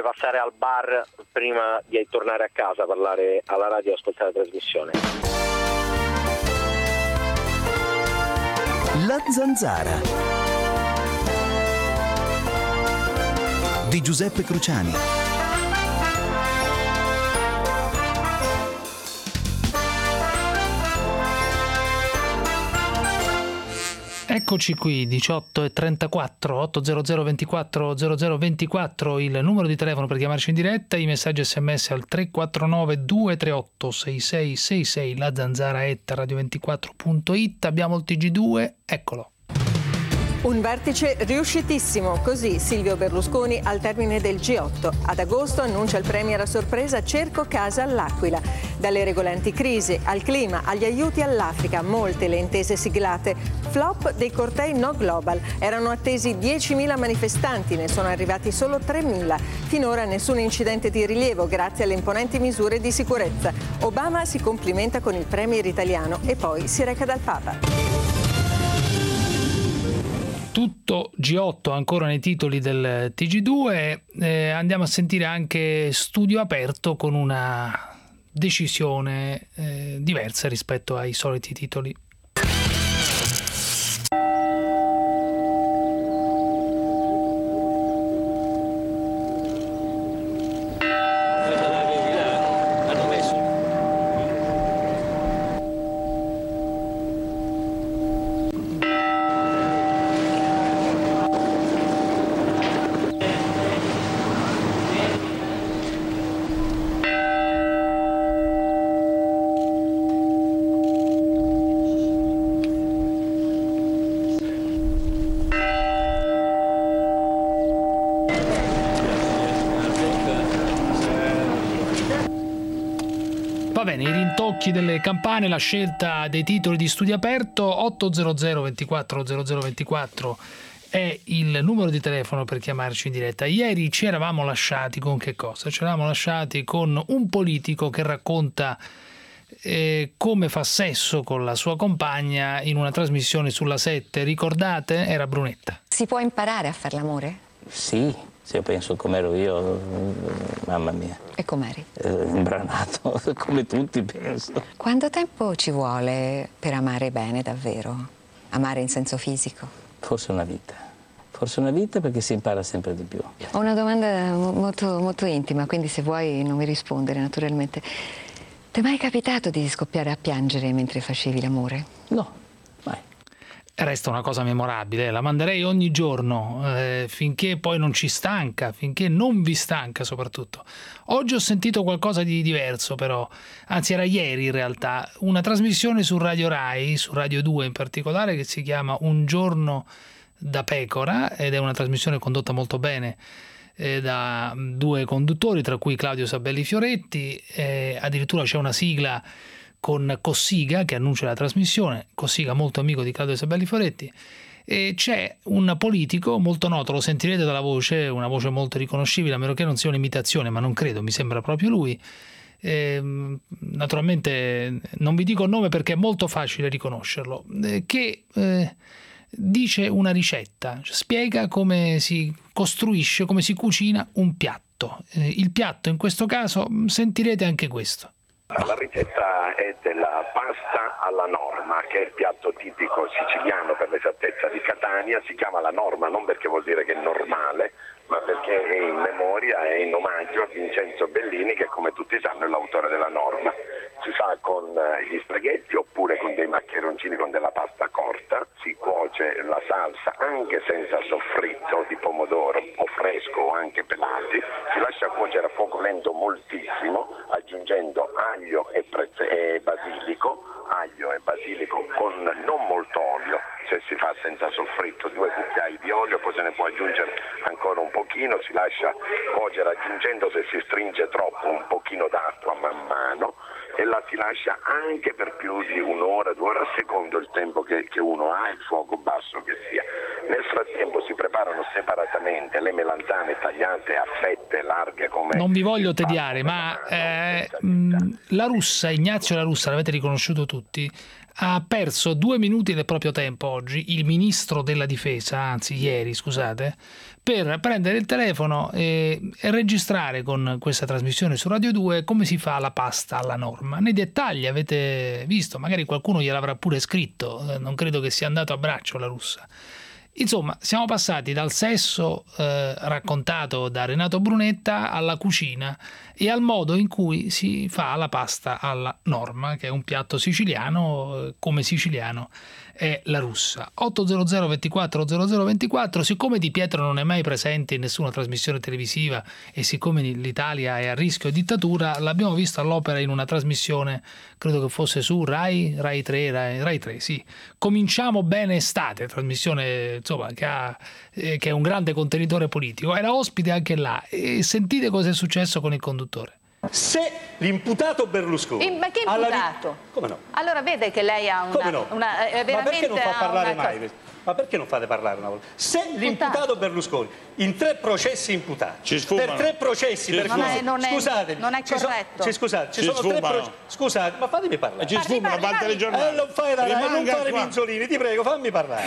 passare al bar prima di tornare a casa, parlare alla radio e ascoltare la trasmissione. La Zanzara di Giuseppe Cruciani. Eccoci qui, 18:34, 800 24 0024, il numero di telefono per chiamarci in diretta, i messaggi sms al 349 238 6666, la zanzara@radio24.it, abbiamo il TG2, eccolo. Un vertice riuscitissimo, così Silvio Berlusconi al termine del G8. Ad agosto annuncia il premier a sorpresa Cerco casa all'Aquila. Dalle regole anticrisi al clima, agli aiuti all'Africa, molte le intese siglate. Flop dei cortei no global. Erano attesi 10.000 manifestanti, ne sono arrivati solo 3.000. Finora nessun incidente di rilievo grazie alle imponenti misure di sicurezza. Obama si complimenta con il premier italiano e poi si reca dal Papa. Tutto G8 ancora nei titoli del TG2, andiamo a sentire anche Studio Aperto con una decisione diversa rispetto ai soliti titoli. Va bene, i rintocchi delle campane, la scelta dei titoli di Studio Aperto. 800 24 0024 è il numero di telefono per chiamarci in diretta. Ieri ci eravamo lasciati con che cosa? Ci eravamo lasciati con un politico che racconta come fa sesso con la sua compagna in una trasmissione sulla 7. Ricordate? Era Brunetta. Si può imparare a fare l'amore? Sì, se io penso come ero io, mamma mia. E com'eri? Imbranato, come tutti penso. Quanto tempo ci vuole per amare bene davvero? Amare in senso fisico? Forse una vita. Forse una vita, perché si impara sempre di più. Ho una domanda molto, molto intima, quindi se vuoi non mi rispondere naturalmente. Ti è mai capitato di scoppiare a piangere mentre facevi l'amore? No, mai. Resta una cosa memorabile, la manderei ogni giorno, finché poi non ci stanca, finché non vi stanca soprattutto. Oggi ho sentito qualcosa di diverso però, anzi era ieri in realtà, una trasmissione su Radio Rai, su Radio 2 in particolare, che si chiama Un giorno da pecora, ed è una trasmissione condotta molto bene da due conduttori, tra cui Claudio Sabelli Fioretti, addirittura c'è una sigla con Cossiga che annuncia la trasmissione, Cossiga molto amico di Claudio Sabelli Fioretti, e c'è un politico molto noto, lo sentirete dalla voce, una voce molto riconoscibile, a meno che non sia un'imitazione, ma non credo, mi sembra proprio lui. Naturalmente non vi dico il nome perché è molto facile riconoscerlo, che dice una ricetta, spiega come si costruisce, come si cucina un piatto. Il piatto in questo caso, sentirete anche questo. La ricetta è della pasta alla norma, che è il piatto tipico siciliano per l'esattezza di Catania. Si chiama la norma non perché vuol dire che è normale, ma perché è in memoria e in omaggio a Vincenzo Bellini, che come tutti sanno è l'autore della norma. Si fa con gli spaghetti oppure con dei maccheroncini con della pasta corta, si cuoce la salsa anche senza soffritto di pomodoro o fresco o anche pelati, si lascia cuocere a fuoco lento moltissimo, aggiungendo aglio e basilico con non molto olio, se si fa senza soffritto 2 cucchiai di olio, poi se ne può aggiungere ancora un pochino, si lascia cuocere aggiungendo, se si stringe troppo, un pochino d'acqua man mano, e la si lascia anche per più di 1 ora, 2 ore, a secondo il tempo che uno ha, il fuoco basso che sia. Nel frattempo si prepara mangiarono separatamente le melanzane tagliate a fette larghe come... Non vi voglio tediare, ma La Russa, Ignazio La Russa, l'avete riconosciuto tutti, ha perso 2 minuti del proprio tempo oggi, il ministro della difesa, anzi ieri, scusate, per prendere il telefono e registrare con questa trasmissione su Radio 2 come si fa la pasta alla norma. Nei dettagli avete visto, magari qualcuno gliel'avrà pure scritto, non credo che sia andato a braccio La Russa. Insomma, siamo passati dal sesso raccontato da Renato Brunetta alla cucina e al modo in cui si fa la pasta alla norma, che è un piatto siciliano, come siciliano è La Russa. 800 24 00 24, siccome Di Pietro non è mai presente in nessuna trasmissione televisiva e siccome l'Italia è a rischio di dittatura, l'abbiamo visto all'opera in una trasmissione, credo che fosse su Rai 3, sì. Cominciamo bene estate, trasmissione insomma che è un grande contenitore politico. Era ospite anche là e sentite cosa è successo con il conduttore. Se l'imputato Berlusconi... Ma che imputato? Come no? Allora vede che lei ha una... Come no? Veramente ma perché non fa parlare mai? cosa... Ma perché non fate parlare una volta? Se l'imputato Berlusconi in 3 processi imputati, per 3 processi scusatemi, non è corretto. Scusate, ci sono 3 processi. Scusate, ma fatemi parlare. Ci sfumano, parte le giornate. Non fai la Rai, non fare Minzolini, ti prego, fammi parlare.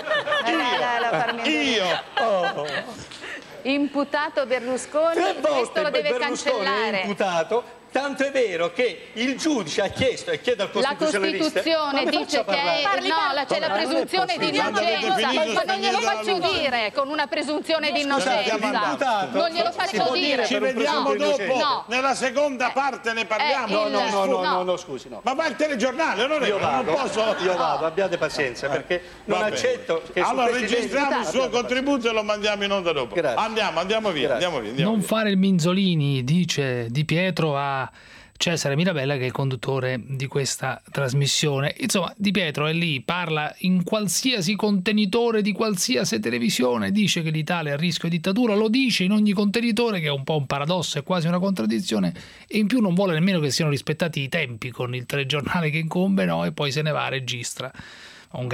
Io. Imputato Berlusconi, 3 volte questo lo deve Berlusconi cancellare. È imputato, tanto è vero che il giudice ha chiesto e chiede al costituzionalista... La Costituzione dice che c'è la presunzione di innocenza, ma non glielo faccio dire con una presunzione di innocenza. Non glielo faccio dire. Ci vediamo dopo, nella seconda parte ne parliamo. No, scusi, no. Ma va il telegiornale, io vado, abbiate pazienza, perché non accetto che... Allora registriamo il suo contributo e lo mandiamo in onda dopo. Grazie. Andiamo via. Non fare il Minzolini, dice Di Pietro a Cesare Mirabella, che è il conduttore di questa trasmissione. Insomma, Di Pietro è lì, parla in qualsiasi contenitore di qualsiasi televisione, dice che l'Italia è a rischio di dittatura, lo dice in ogni contenitore, che è un po' un paradosso, è quasi una contraddizione, e in più non vuole nemmeno che siano rispettati i tempi con il telegiornale che incombe, no? E poi se ne va, registra. Un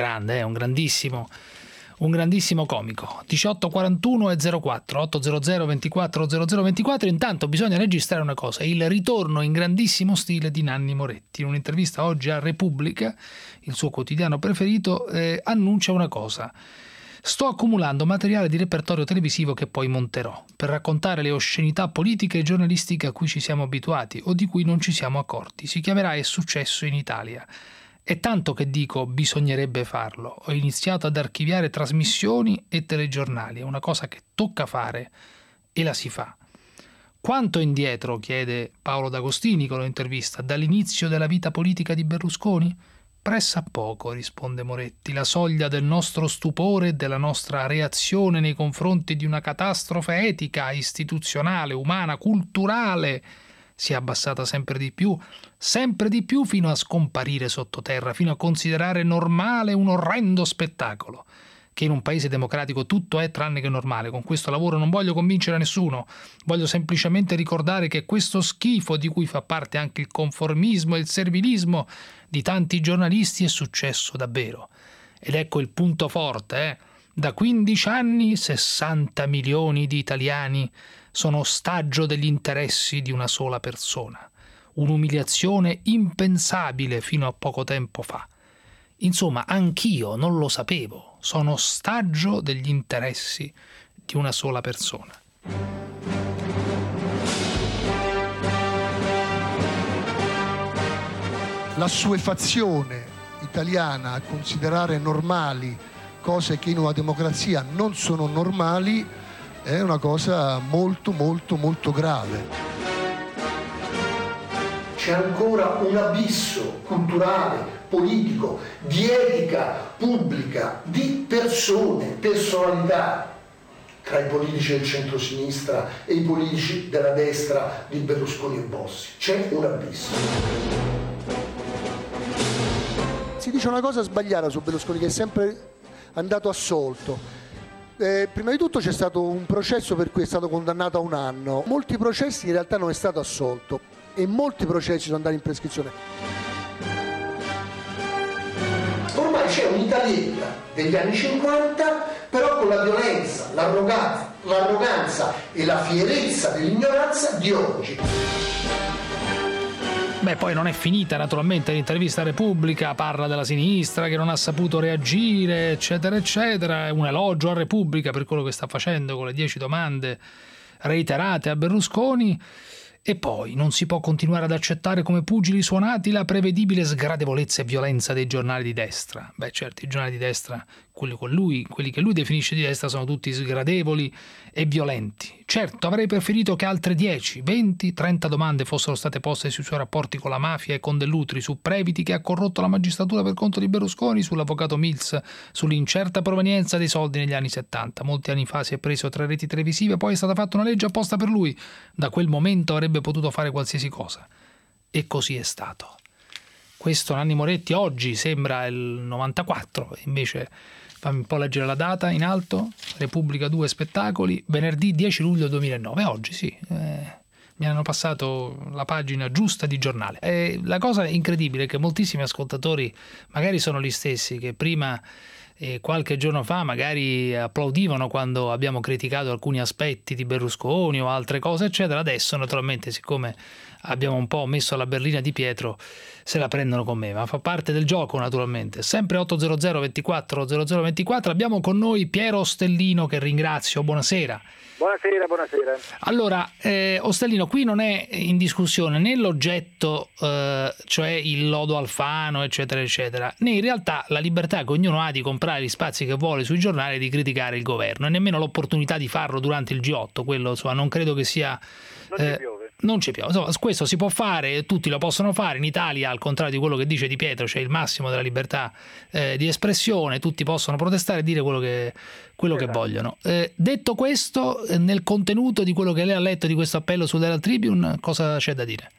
grandissimo comico. 1841 e 04 800 24 00 24. Intanto bisogna registrare una cosa: il ritorno in grandissimo stile di Nanni Moretti. In un'intervista oggi a Repubblica, il suo quotidiano preferito, annuncia una cosa: sto accumulando materiale di repertorio televisivo che poi monterò per raccontare le oscenità politiche e giornalistiche a cui ci siamo abituati o di cui non ci siamo accorti. Si chiamerà È successo in Italia. È tanto che dico bisognerebbe farlo. Ho iniziato ad archiviare trasmissioni e telegiornali. È una cosa che tocca fare e la si fa. Quanto indietro, chiede Paolo D'Agostini con l'intervista, dall'inizio della vita politica di Berlusconi? Pressappoco, risponde Moretti. La soglia del nostro stupore e della nostra reazione nei confronti di una catastrofe etica, istituzionale, umana, culturale si è abbassata sempre di più fino a scomparire sottoterra, fino a considerare normale un orrendo spettacolo. Che in un paese democratico tutto è tranne che normale. Con questo lavoro non voglio convincere nessuno, voglio semplicemente ricordare che questo schifo, di cui fa parte anche il conformismo e il servilismo di tanti giornalisti, è successo davvero. Ed ecco il punto forte, Da 15 anni 60 milioni di italiani sono ostaggio degli interessi di una sola persona. Un'umiliazione impensabile fino a poco tempo fa. Insomma, anch'io non lo sapevo, sono ostaggio degli interessi di una sola persona. L'assuefazione italiana a considerare normali cose che in una democrazia non sono normali è una cosa molto molto molto grave. C'è ancora un abisso culturale, politico, di etica pubblica, di persone, personalità tra i politici del centro-sinistra e i politici della destra di Berlusconi e Bossi. C'è un abisso. Si dice una cosa sbagliata su Berlusconi, che è sempre andato assolto. Prima di tutto c'è stato un processo per cui è stato condannato a 1 anno. Molti processi in realtà non è stato assolto e molti processi sono andati in prescrizione. Ormai c'è un'Italietta degli anni 50, però con la violenza, l'arroganza e la fierezza dell'ignoranza di oggi. Beh, poi non è finita naturalmente l'intervista a Repubblica, parla della sinistra che non ha saputo reagire, eccetera, eccetera. È un elogio a Repubblica per quello che sta facendo con le 10 domande reiterate a Berlusconi. E poi non si può continuare ad accettare come pugili suonati la prevedibile sgradevolezza e violenza dei giornali di destra. Beh, certo, i giornali di destra, quelli che lui definisce di destra, sono tutti sgradevoli e violenti. Certo, avrei preferito che altre 10, 20, 30 domande fossero state poste sui suoi rapporti con la mafia e con Dell'Utri, su Previti che ha corrotto la magistratura per conto di Berlusconi, sull'avvocato Mills, sull'incerta provenienza dei soldi negli anni 70. Molti anni fa si è preso 3 reti televisive, poi è stata fatta una legge apposta per lui. Da quel momento avrebbe potuto fare qualsiasi cosa. E così è stato. Questo Nanni Moretti oggi sembra il 94, invece fammi un po' leggere la data in alto, Repubblica 2 spettacoli, venerdì 10 luglio 2009, oggi sì, mi hanno passato la pagina giusta di giornale. E la cosa incredibile è che moltissimi ascoltatori, magari sono gli stessi che prima qualche giorno fa magari applaudivano quando abbiamo criticato alcuni aspetti di Berlusconi o altre cose eccetera, adesso naturalmente siccome abbiamo un po' messo la berlina di Pietro se la prendono con me, ma fa parte del gioco naturalmente. Sempre 800 24 0024, abbiamo con noi Piero Ostellino che ringrazio, buonasera. Buonasera. Allora, Ostellino, qui non è in discussione né l'oggetto, cioè il lodo Alfano, eccetera, eccetera, né in realtà la libertà che ognuno ha di comprare gli spazi che vuole sui giornali e di criticare il governo, e nemmeno l'opportunità di farlo durante il G8, quello insomma non credo che sia... Non ci piove. Insomma, questo si può fare, tutti lo possono fare. In Italia, al contrario di quello che dice Di Pietro, c'è il massimo della libertà di espressione, tutti possono protestare e dire quello che vogliono. Detto questo, nel contenuto di quello che lei ha letto di questo appello sull'Herald Tribune, cosa c'è da dire?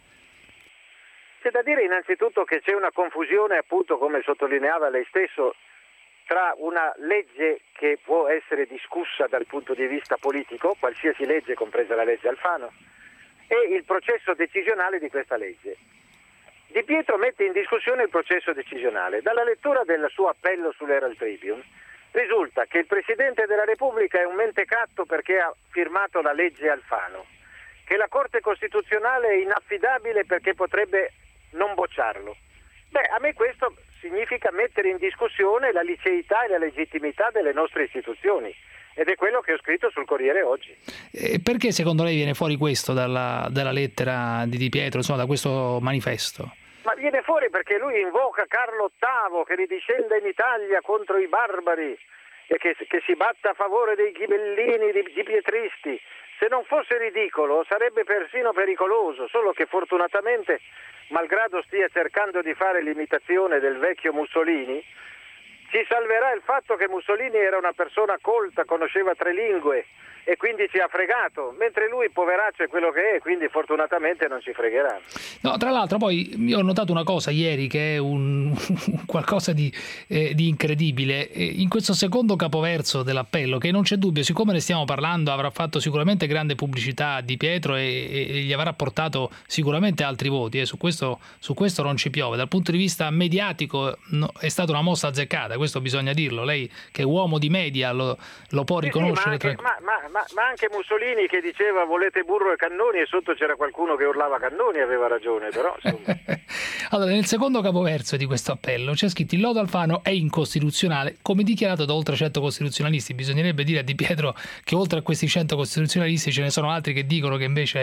C'è da dire innanzitutto che c'è una confusione, appunto, come sottolineava lei stesso, tra una legge che può essere discussa dal punto di vista politico, qualsiasi legge, compresa la legge Alfano, e il processo decisionale di questa legge. Di Pietro mette in discussione il processo decisionale. Dalla lettura del suo appello sull'Herald Tribune risulta che il Presidente della Repubblica è un mentecatto perché ha firmato la legge Alfano, che la Corte Costituzionale è inaffidabile perché potrebbe non bocciarlo. A me questo significa mettere in discussione la liceità e la legittimità delle nostre istituzioni. Ed è quello che ho scritto sul Corriere oggi. Perché secondo lei viene fuori questo dalla lettera di Pietro, insomma, da questo manifesto? Ma viene fuori perché lui invoca Carlo VIII che ridiscenda in Italia contro i barbari e che si batta a favore dei ghibellini, di pietristi. Se non fosse ridicolo sarebbe persino pericoloso, solo che fortunatamente, malgrado stia cercando di fare l'imitazione del vecchio Mussolini, ci salverà il fatto che Mussolini era una persona colta, conosceva 3 lingue e quindi ci ha fregato, mentre lui poveraccio è quello che è, quindi fortunatamente non ci fregherà. No, tra l'altro poi io ho notato una cosa ieri che è qualcosa di incredibile, in questo secondo capoverso dell'appello, che non c'è dubbio, siccome ne stiamo parlando, avrà fatto sicuramente grande pubblicità a Di Pietro e gli avrà portato sicuramente altri voti, su questo non ci piove. Dal punto di vista mediatico è stata una mossa azzeccata, questo bisogna dirlo, lei che è uomo di media lo può riconoscere. Ma anche Mussolini che diceva volete burro e cannoni e sotto c'era qualcuno che urlava cannoni, aveva ragione, però insomma. Allora, nel secondo capoverso di questo appello c'è scritto: il lodo Alfano è incostituzionale, come dichiarato da oltre 100 costituzionalisti. Bisognerebbe dire a Di Pietro che oltre a questi 100 costituzionalisti ce ne sono altri che dicono che invece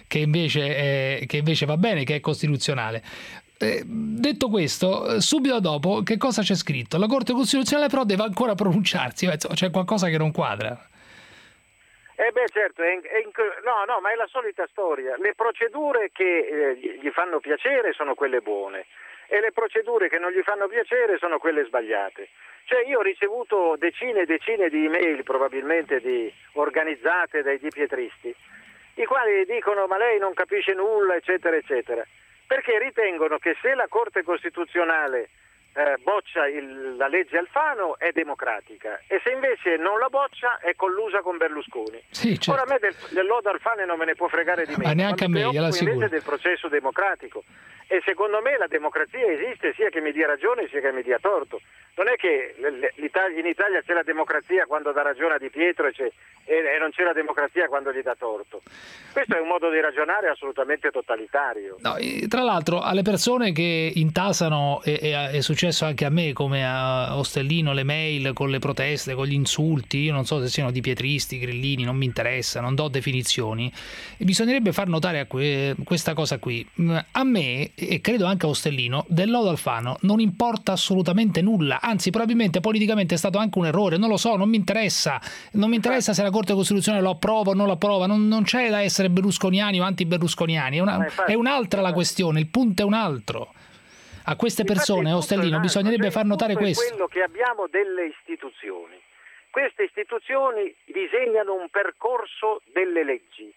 va bene, che è costituzionale. Detto questo, subito dopo che cosa c'è scritto? La Corte Costituzionale però deve ancora pronunciarsi, c'è qualcosa che non quadra. Certo, ma è la solita storia. Le procedure che gli fanno piacere sono quelle buone e le procedure che non gli fanno piacere sono quelle sbagliate. Cioè io ho ricevuto decine e decine di email probabilmente organizzate dai dipietristi, i quali dicono ma lei non capisce nulla, eccetera, eccetera, perché ritengono che se la Corte Costituzionale boccia la legge Alfano è democratica e se invece non la boccia è collusa con Berlusconi. Sì, certo. Ora a me del lodo Alfano non me ne può fregare di meno, ma neanche a me, gliela assicuro. Invece del processo democratico E secondo me la democrazia esiste sia che mi dia ragione sia che mi dia torto. Non è che in Italia c'è la democrazia quando dà ragione a Di Pietro e non c'è la democrazia quando gli dà torto. Questo è un modo di ragionare assolutamente totalitario. No, tra l'altro alle persone che intasano, è successo anche a me come a Ostellino, le mail con le proteste, con gli insulti, io non so se siano di pietristi, grillini, non mi interessa, non do definizioni, e bisognerebbe far notare a questa cosa qui. A me, e credo anche a Ostellino, del lodo Alfano non importa assolutamente nulla, anzi probabilmente politicamente è stato anche un errore, non lo so, non mi interessa se la Corte Costituzionale lo approva o non lo approva, non c'è da essere berlusconiani o anti-berlusconiani, è un'altra la questione, il punto è un altro. A queste persone, Ostellino, bisognerebbe far notare questo. È quello che abbiamo delle istituzioni. Queste istituzioni disegnano un percorso delle leggi.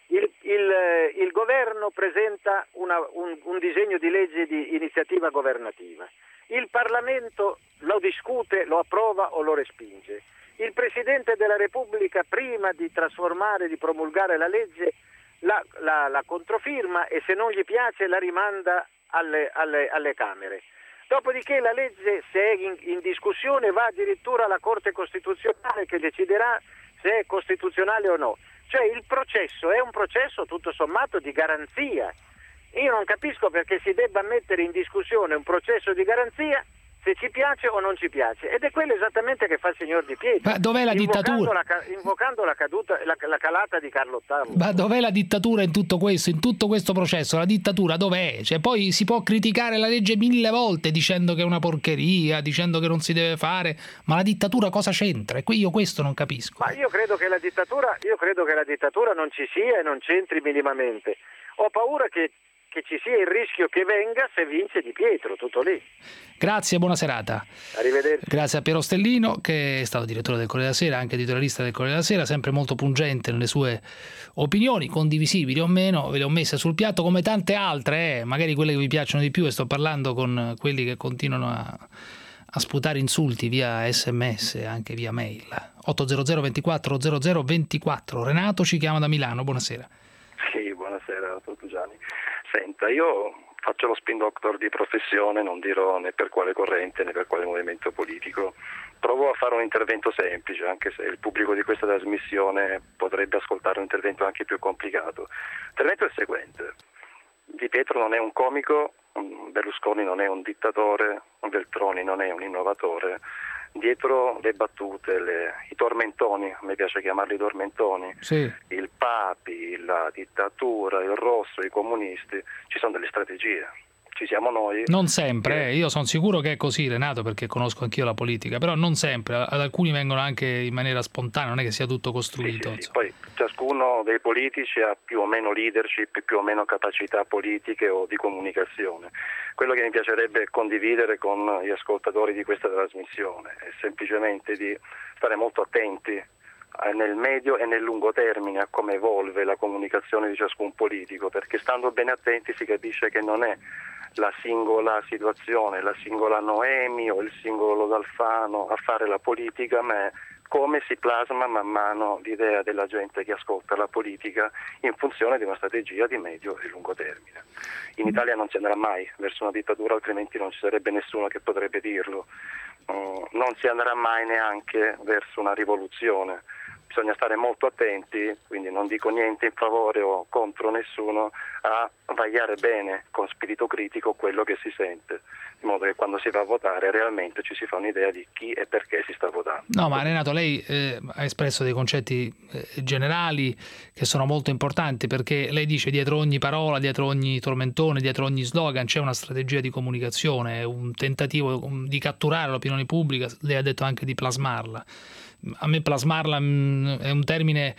Il governo presenta un disegno di legge di iniziativa governativa. Il Parlamento lo discute, lo approva o lo respinge. Il Presidente della Repubblica, prima di trasformare, di promulgare la legge, la controfirma e se non gli piace la rimanda alle Camere. Dopodiché la legge, se è in discussione, va addirittura alla Corte Costituzionale che deciderà se è costituzionale o no. Cioè il processo è un processo tutto sommato di garanzia. Io non capisco perché si debba mettere in discussione un processo di garanzia se ci piace o non ci piace, ed è quello esattamente che fa il signor Di Pietro. Ma dov'è la dittatura? Invocando la calata di Carlo VIII. Ma dov'è la dittatura in tutto questo processo? La dittatura dov'è? Cioè, poi si può criticare la legge 1000 volte dicendo che è una porcheria, dicendo che non si deve fare, ma la dittatura cosa c'entra? E qui io questo non capisco. Ma io credo che la dittatura non ci sia e non c'entri minimamente. Ho paura che ci sia il rischio che venga se vince Di Pietro, tutto lì. Grazie, buona serata. Arrivederci. Grazie a Piero Ostellino, che è stato direttore del Corriere della Sera, anche editorialista del Corriere della Sera, sempre molto pungente nelle sue opinioni, condivisibili o meno, ve le ho messe sul piatto come tante altre, magari quelle che vi piacciono di più, e sto parlando con quelli che continuano a sputare insulti via SMS e anche via mail. 800 24 00 24. Renato ci chiama da Milano, buonasera. Sì, buonasera, dottor Gianni. Senta, io faccio lo spin doctor di professione, non dirò né per quale corrente né per quale movimento politico. Provo a fare un intervento semplice, anche se il pubblico di questa trasmissione potrebbe ascoltare un intervento anche più complicato. L'intervento è il seguente: Di Pietro non è un comico, Berlusconi non è un dittatore, Veltroni non è un innovatore. Dietro le battute, i tormentoni, a me piace chiamarli tormentoni, sì. Il Papi, la dittatura, il rosso, i comunisti, ci sono delle strategie. Ci siamo noi. Non sempre, io sono sicuro che è così, Renato, perché conosco anch'io la politica, però non sempre, ad alcuni vengono anche in maniera spontanea, non è che sia tutto costruito. Sì. Poi ciascuno dei politici ha più o meno leadership, più o meno capacità politiche o di comunicazione. Quello che mi piacerebbe condividere con gli ascoltatori di questa trasmissione è semplicemente di stare molto attenti nel medio e nel lungo termine a come evolve la comunicazione di ciascun politico, perché stando bene attenti si capisce che non è la singola situazione, la singola Noemi o il singolo Lodo Alfano a fare la politica, ma è come si plasma man mano l'idea della gente che ascolta la politica in funzione di una strategia di medio e lungo termine. In Italia non si andrà mai verso una dittatura, altrimenti non ci sarebbe nessuno che potrebbe dirlo. Non si andrà mai neanche verso una rivoluzione. Bisogna stare molto attenti, quindi non dico niente in favore o contro nessuno, a vagliare bene con spirito critico quello che si sente, in modo che quando si va a votare realmente ci si fa un'idea di chi e perché si sta votando. No, ma Renato, lei ha espresso dei concetti generali che sono molto importanti, perché lei dice dietro ogni parola, dietro ogni tormentone, dietro ogni slogan c'è una strategia di comunicazione, un tentativo di catturare l'opinione pubblica, lei ha detto anche di plasmarla. A me plasmarla è un termine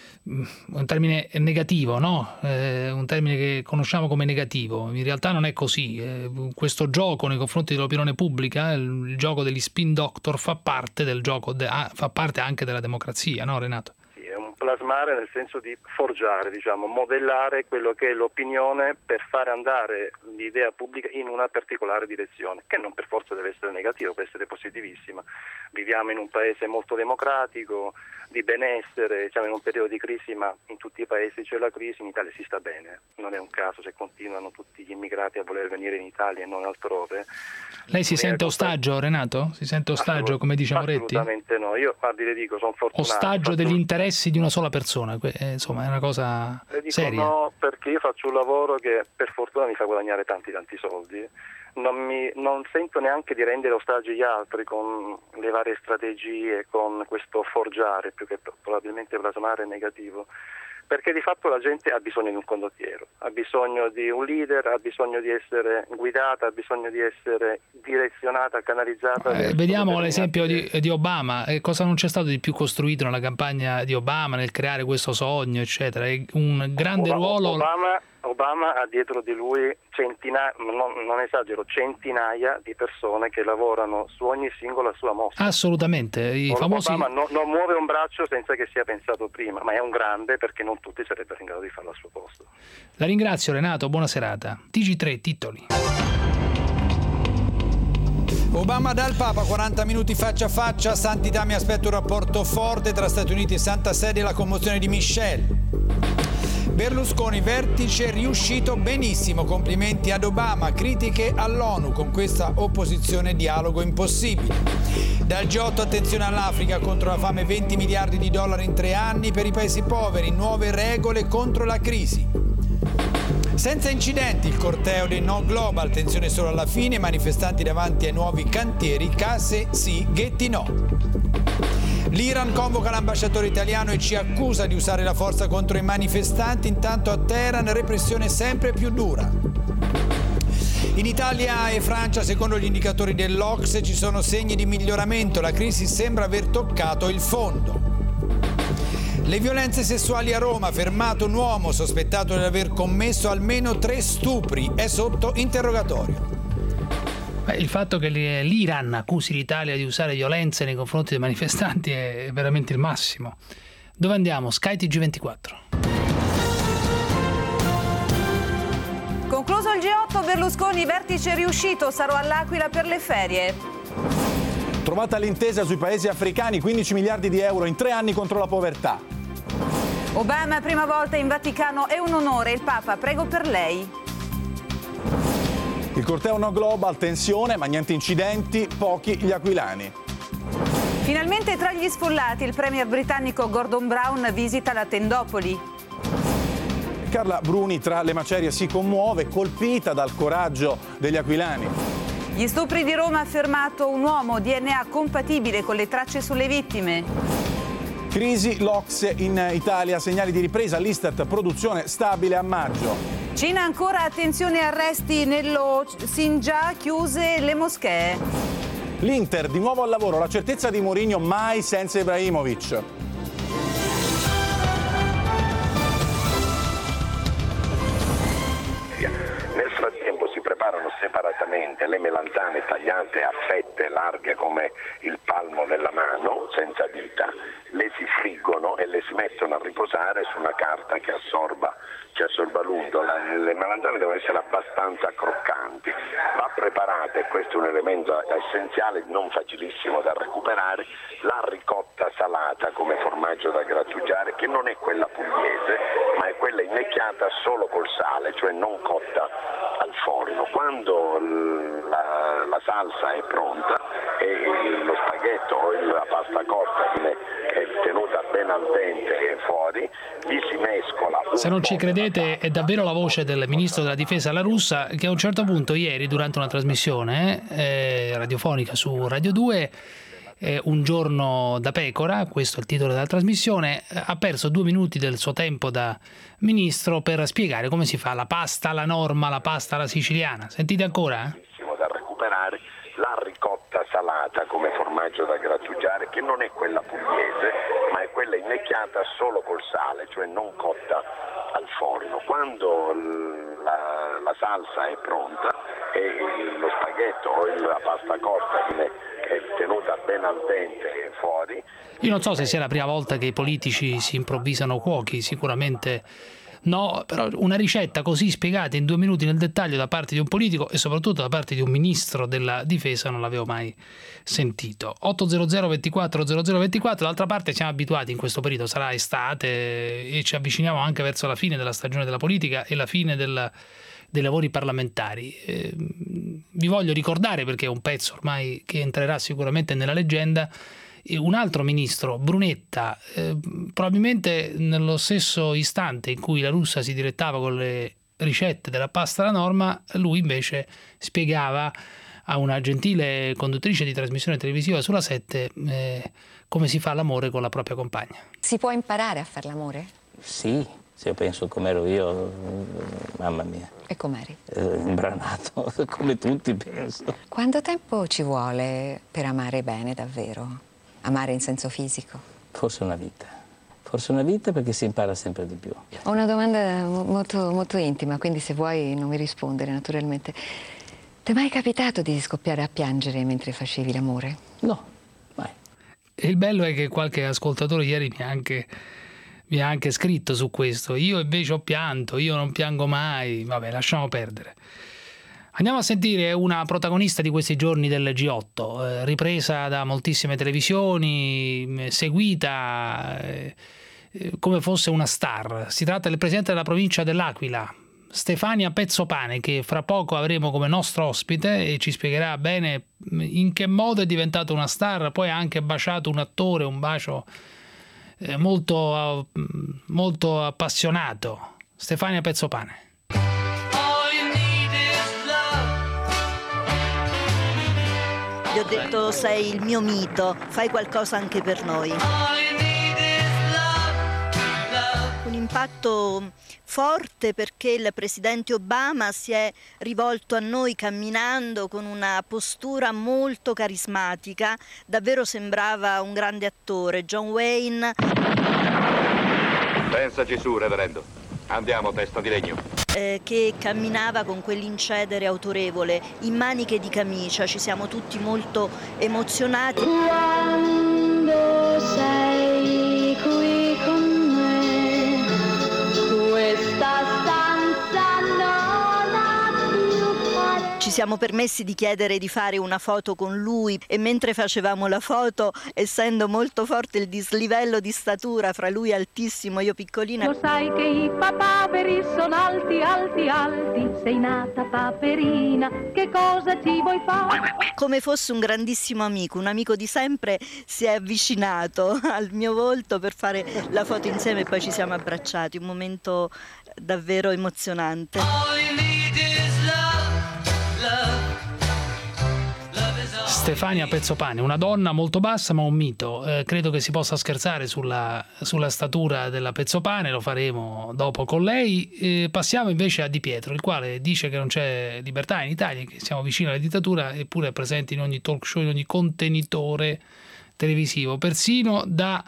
negativo, no? Un termine che conosciamo come negativo. In realtà non è così. Questo gioco nei confronti dell'opinione pubblica, il gioco degli spin doctor, fa parte del gioco, fa parte anche della democrazia, no, Renato? Sì, è un plasmare nel senso di forgiare, diciamo, modellare quello che è l'opinione per fare andare l'idea pubblica in una particolare direzione, che non per forza deve essere negativa, può essere positivissima. Viviamo in un paese molto democratico, di benessere, siamo in un periodo di crisi, ma in tutti i paesi c'è la crisi, in Italia si sta bene. Non è un caso se continuano tutti gli immigrati a voler venire in Italia e non altrove. Lei si sente ostaggio, Renato? Si sente ostaggio, come dice Moretti? Assolutamente no, io guardi, le dico, sono fortunato. Ostaggio degli interessi di una sola persona, insomma è una cosa seria. No, perché io faccio un lavoro che per fortuna mi fa guadagnare tanti soldi. Non sento neanche di rendere ostaggi gli altri con le varie strategie, con questo forgiare, più che probabilmente plasmare negativo, perché di fatto la gente ha bisogno di un condottiero, ha bisogno di un leader, ha bisogno di essere guidata, ha bisogno di essere direzionata, canalizzata. Vediamo l'esempio di Obama, cosa non c'è stato di più costruito nella campagna di Obama nel creare questo sogno, eccetera, è un grande ruolo. Obama ha dietro di lui centinaia, non esagero, centinaia di persone che lavorano su ogni singola sua mossa. Assolutamente. Obama non muove un braccio senza che sia pensato prima, ma è un grande perché non tutti sarebbero in grado di farlo al suo posto. La ringrazio Renato, buona serata. TG3 titoli. Obama dal Papa, 40 minuti faccia a faccia, santità mi aspetto un rapporto forte tra Stati Uniti e Santa Sede e la commozione di Michelle. Berlusconi, vertice riuscito benissimo, complimenti ad Obama, critiche all'ONU, con questa opposizione dialogo impossibile. Dal G8 attenzione all'Africa, contro la fame 20 miliardi di dollari in 3 anni per i paesi poveri, nuove regole contro la crisi. Senza incidenti il corteo dei No Global, tensione solo alla fine, manifestanti davanti ai nuovi cantieri, case sì, ghetti no. L'Iran convoca l'ambasciatore italiano e ci accusa di usare la forza contro i manifestanti, intanto a Teheran repressione sempre più dura. In Italia e Francia, secondo gli indicatori dell'Ocse, ci sono segni di miglioramento, la crisi sembra aver toccato il fondo. Le violenze sessuali a Roma, fermato un uomo sospettato di aver commesso almeno 3 stupri, è sotto interrogatorio. Il fatto che l'Iran accusi l'Italia di usare violenze nei confronti dei manifestanti è veramente il massimo. Dove andiamo? Sky TG24. Concluso il G8, Berlusconi, vertice riuscito, sarò all'Aquila per le ferie. Trovata l'intesa sui paesi africani, 15 miliardi di euro in 3 anni contro la povertà. Obama, prima volta in Vaticano, è un onore, il Papa, prego per lei. Il corteo No Global, tensione, ma niente incidenti, pochi gli aquilani. Finalmente tra gli sfollati il premier britannico Gordon Brown visita la tendopoli. Carla Bruni tra le macerie si commuove, colpita dal coraggio degli aquilani. Gli stupri di Roma, ha fermato un uomo, DNA compatibile con le tracce sulle vittime. Crisi, l'Ocse in Italia, segnali di ripresa, l'Istat, produzione stabile a maggio. Cina ancora, attenzione, arresti nello Xinjiang, chiuse le moschee. L'Inter di nuovo al lavoro, la certezza di Mourinho mai senza Ibrahimovic. Nel frattempo si preparano separatamente le melanzane tagliate a fette larghe come il palmo della mano, senza dita, le si friggono e le si mettono a riposare su una carta che assorba l'undo. Le melanzane devono essere abbastanza croccanti, va preparata, e questo è un elemento essenziale, non facilissimo da recuperare, la ricotta salata come formaggio da grattugiare, che non è quella pugliese ma è quella invecchiata solo col sale, cioè non cotta al forno. Quando la salsa è pronta e lo spaghetto o la pasta cotta viene tenuta ben al dente fuori, vi si mescola. Se non ci credete, è davvero la voce del ministro della difesa La Russa, che a un certo punto ieri, durante una trasmissione radiofonica su Radio 2, Un giorno da pecora, questo è il titolo della trasmissione, ha perso 2 minuti del suo tempo da ministro per spiegare come si fa la pasta alla norma, la pasta alla siciliana. Sentite ancora? Da recuperare la ricotta salata come formaggio da grattugiare, che non è quella pugliese ma è quella invecchiata solo col sale, cioè non cotta al forno. Quando la salsa è pronta e lo spaghetto o la pasta cotta viene è tenuta ben al dente fuori. Io non so se sia la prima volta che i politici si improvvisano cuochi, sicuramente no, però una ricetta così spiegata in 2 minuti nel dettaglio da parte di un politico e soprattutto da parte di un ministro della difesa non l'avevo mai sentito. 800 24 0024, d'altra parte siamo abituati in questo periodo, sarà estate e ci avviciniamo anche verso la fine della stagione della politica e la fine dei lavori parlamentari. Vi voglio ricordare, perché è un pezzo ormai che entrerà sicuramente nella leggenda, un altro ministro, Brunetta, probabilmente nello stesso istante in cui la Russa si dilettava con le ricette della pasta alla norma, lui invece spiegava a una gentile conduttrice di trasmissione televisiva sulla 7 come si fa l'amore con la propria compagna. Si può imparare a fare l'amore? Sì, se io penso com'ero io, mamma mia. E com'eri? Imbranato, come tutti penso. Quanto tempo ci vuole per amare bene davvero? Amare in senso fisico? Forse una vita. Forse una vita, perché si impara sempre di più. Ho una domanda molto, molto intima, quindi se vuoi non mi rispondere naturalmente. Ti è mai capitato di scoppiare a piangere mentre facevi l'amore? No, mai. E il bello è che qualche ascoltatore ieri mi ha anche scritto su questo. Io invece ho pianto, io non piango mai. Vabbè, lasciamo perdere. Andiamo a sentire una protagonista di questi giorni del G8, ripresa da moltissime televisioni, seguita come fosse una star. Si tratta del presidente della provincia dell'Aquila, Stefania Pezzopane, che fra poco avremo come nostro ospite e ci spiegherà bene in che modo è diventata una star. Poi ha anche baciato un attore, un bacio molto, molto appassionato. Stefania Pezzopane. Gli ho detto: sei il mio mito, fai qualcosa anche per noi. Un impatto forte, perché il presidente Obama si è rivolto a noi camminando con una postura molto carismatica, davvero sembrava un grande attore. John Wayne. Pensaci su, reverendo. Andiamo, testa di legno. Che camminava con quell'incedere autorevole, in maniche di camicia. Ci siamo tutti molto emozionati. Quando sei qui con me, questa stanza non ha più pareti. Ci siamo permessi di chiedere di fare una foto con lui e mentre facevamo la foto, essendo molto forte il dislivello di statura fra lui altissimo, io piccolina. Lo sai che i papaveri sono alti, alti, alti, sei nata paperina, che cosa ci vuoi fare? Come fosse un grandissimo amico, un amico di sempre, si è avvicinato al mio volto per fare la foto insieme e poi ci siamo abbracciati, un momento davvero emozionante. Stefania Pezzopane, una donna molto bassa ma un mito. Credo che si possa scherzare sulla statura della Pezzopane, lo faremo dopo con lei. Passiamo invece a Di Pietro, il quale dice che non c'è libertà in Italia, che siamo vicini alla dittatura, eppure è presente in ogni talk show, in ogni contenitore televisivo, persino da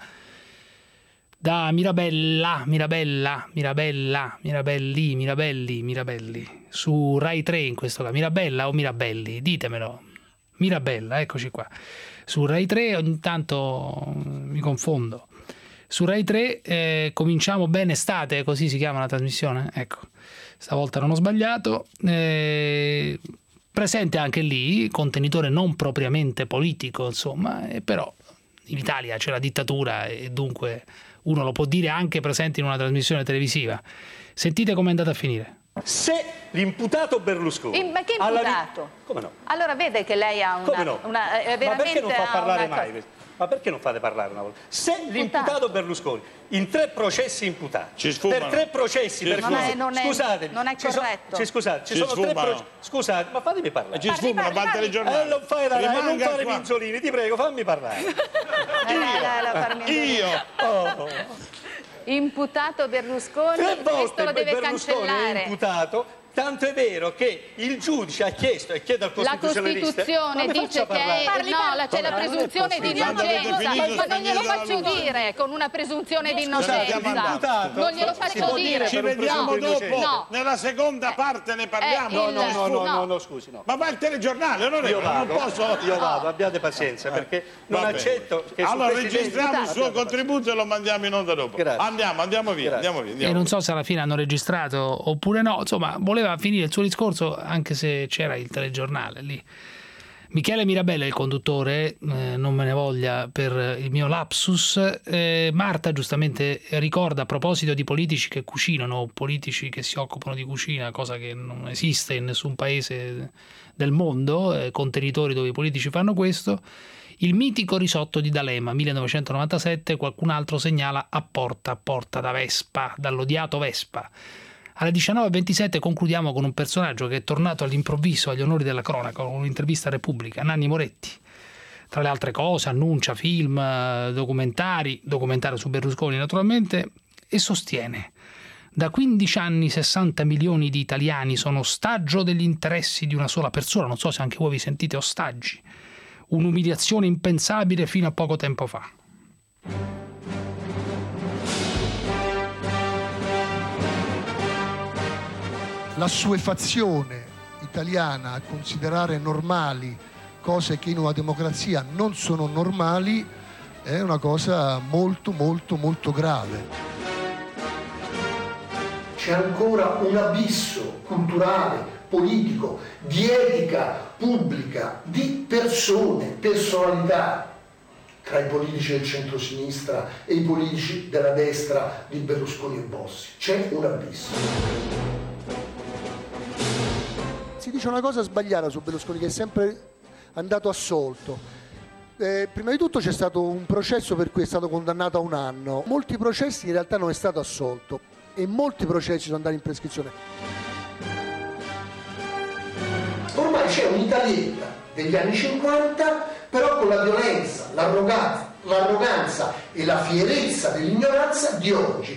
Mirabelli, su Rai 3 in questo caso. Mirabella o Mirabelli? Ditemelo. Mirabella, eccoci qua. Su Rai 3 ogni tanto mi confondo. Su Rai 3 cominciamo bene estate, così si chiama la trasmissione. Ecco, stavolta non ho sbagliato. Presente anche lì, contenitore non propriamente politico, insomma, però in Italia c'è la dittatura e dunque uno lo può dire anche presente in una trasmissione televisiva. Sentite com'è andata a finire. Se l'imputato Berlusconi... Ma che imputato? Come no? Allora vede che lei ha una... Come no? Veramente ma perché non fa parlare una... mai? Ma perché non fate parlare una volta? Se l'imputato Berlusconi in 3 processi imputati, per 3 processi, scusate, non è corretto. Scusate, ci sono 3 processi. Scusate, ma fatemi parlare. Ci sfumano davanti alle giornate. Non fare minzolini, ti prego, fammi parlare. Imputato Berlusconi, questo lo deve Berlusconi cancellare. È imputato Tanto è vero che il giudice ha chiesto e chiede al costituzionalista... La Costituzione dice che c'è la presunzione di innocenza, ma non glielo faccio dire con una presunzione di innocenza. Non glielo faccio dire. Ci vediamo dopo, nella seconda parte ne parliamo. No, scusi, no. Ma va il telegiornale, non posso... Io vado, abbiate pazienza, perché non accetto che... Allora registriamo il suo contributo e lo mandiamo in onda dopo. Andiamo via. E non so se alla fine hanno registrato oppure no, insomma, voleva finire il suo discorso anche se c'era il telegiornale lì. Michele Mirabella è il conduttore, non me ne voglia per il mio lapsus. Marta giustamente ricorda, a proposito di politici che cucinano, politici che si occupano di cucina, cosa che non esiste in nessun paese del mondo, contenitori dove i politici fanno questo, il mitico risotto di D'Alema, 1997, qualcun altro segnala a porta da Vespa, dall'odiato Vespa. Alle 19:27 concludiamo con un personaggio che è tornato all'improvviso agli onori della cronaca con un'intervista a Repubblica, Nanni Moretti. Tra le altre cose annuncia film, documentario su Berlusconi naturalmente, e sostiene: da 15 anni 60 milioni di italiani sono ostaggio degli interessi di una sola persona. Non so se anche voi vi sentite ostaggi. Un'umiliazione impensabile fino a poco tempo fa. L'assuefazione italiana a considerare normali cose che in una democrazia non sono normali è una cosa molto grave. C'è ancora un abisso culturale, politico, di etica pubblica, di persone, personalità tra i politici del centro-sinistra e i politici della destra di Berlusconi e Bossi. C'è un abisso. Si dice una cosa sbagliata su Berlusconi, che è sempre andato assolto. Prima di tutto c'è stato un processo per cui è stato condannato a 1 anno. Molti processi in realtà non è stato assolto e molti processi sono andati in prescrizione. Ormai c'è un'Italietta degli anni 50, però con la violenza, l'arroganza e la fierezza dell'ignoranza di oggi.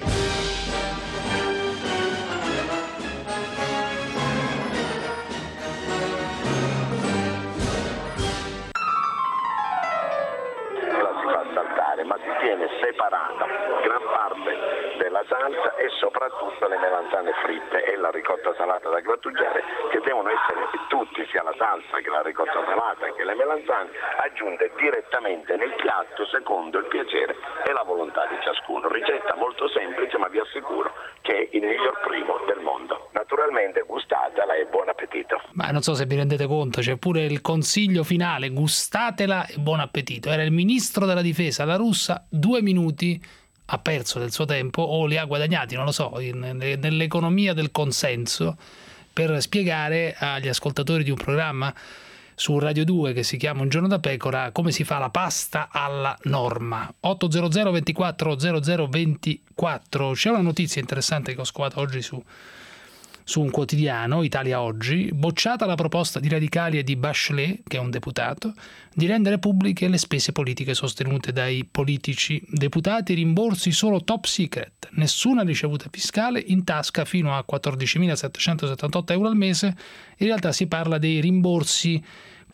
Ma si tiene separata gran parte della salsa e soprattutto le melanzane fritte e la ricotta salata da grattugiare, che devono essere tutti, sia la salsa che la ricotta salata che le melanzane, aggiunte direttamente nel piatto secondo il piacere e la volontà di ciascuno. Ricetta molto semplice, ma vi assicuro che è il miglior primo del mondo. Naturalmente gustatela e buon appetito. Ma non so se vi rendete conto, c'è pure il consiglio finale: gustatela e buon appetito. Era il ministro della difesa, la russa, 2 minuti, ha perso del suo tempo o li ha guadagnati, non lo so, nell'economia del consenso, per spiegare agli ascoltatori di un programma su Radio 2 che si chiama Un giorno da pecora come si fa la pasta alla norma. 800 24 00 24. C'è una notizia interessante che ho scovato oggi su un quotidiano, Italia Oggi. Bocciata la proposta di Radicali e di Bachelet, che è un deputato, di rendere pubbliche le spese politiche sostenute dai politici deputati, rimborsi solo top secret, nessuna ricevuta fiscale, in tasca fino a 14.778 euro al mese. In realtà si parla dei rimborsi,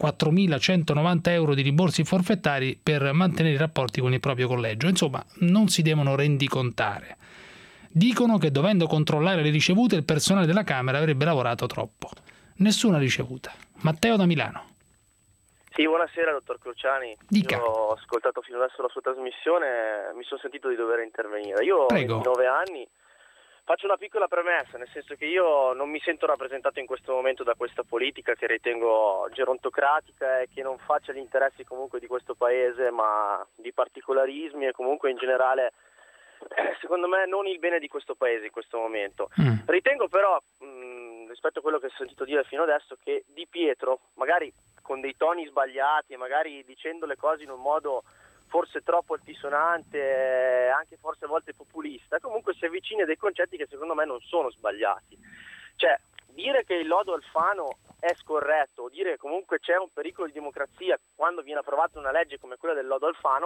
4.190 euro di rimborsi forfettari per mantenere i rapporti con il proprio collegio. Insomma, non si devono rendicontare. Dicono che dovendo controllare le ricevute il personale della Camera avrebbe lavorato troppo. Nessuna ricevuta. Matteo da Milano. Sì, buonasera dottor Cruciani. Dica. Io ho ascoltato fino adesso la sua trasmissione, mi sono sentito di dover intervenire. Io Prego. ho 29 anni, faccio una piccola premessa, nel senso che io non mi sento rappresentato in questo momento da questa politica che ritengo gerontocratica e che non faccia gli interessi comunque di questo paese, ma di particolarismi e comunque in generale secondo me non il bene di questo paese in questo momento. Ritengo però, rispetto a quello che ho sentito dire fino adesso, che Di Pietro, magari con dei toni sbagliati e magari dicendo le cose in un modo forse troppo altisonante, anche forse a volte populista, comunque si avvicina a dei concetti che secondo me non sono sbagliati. Cioè, dire che il lodo Alfano è scorretto o dire che comunque c'è un pericolo di democrazia quando viene approvata una legge come quella del lodo Alfano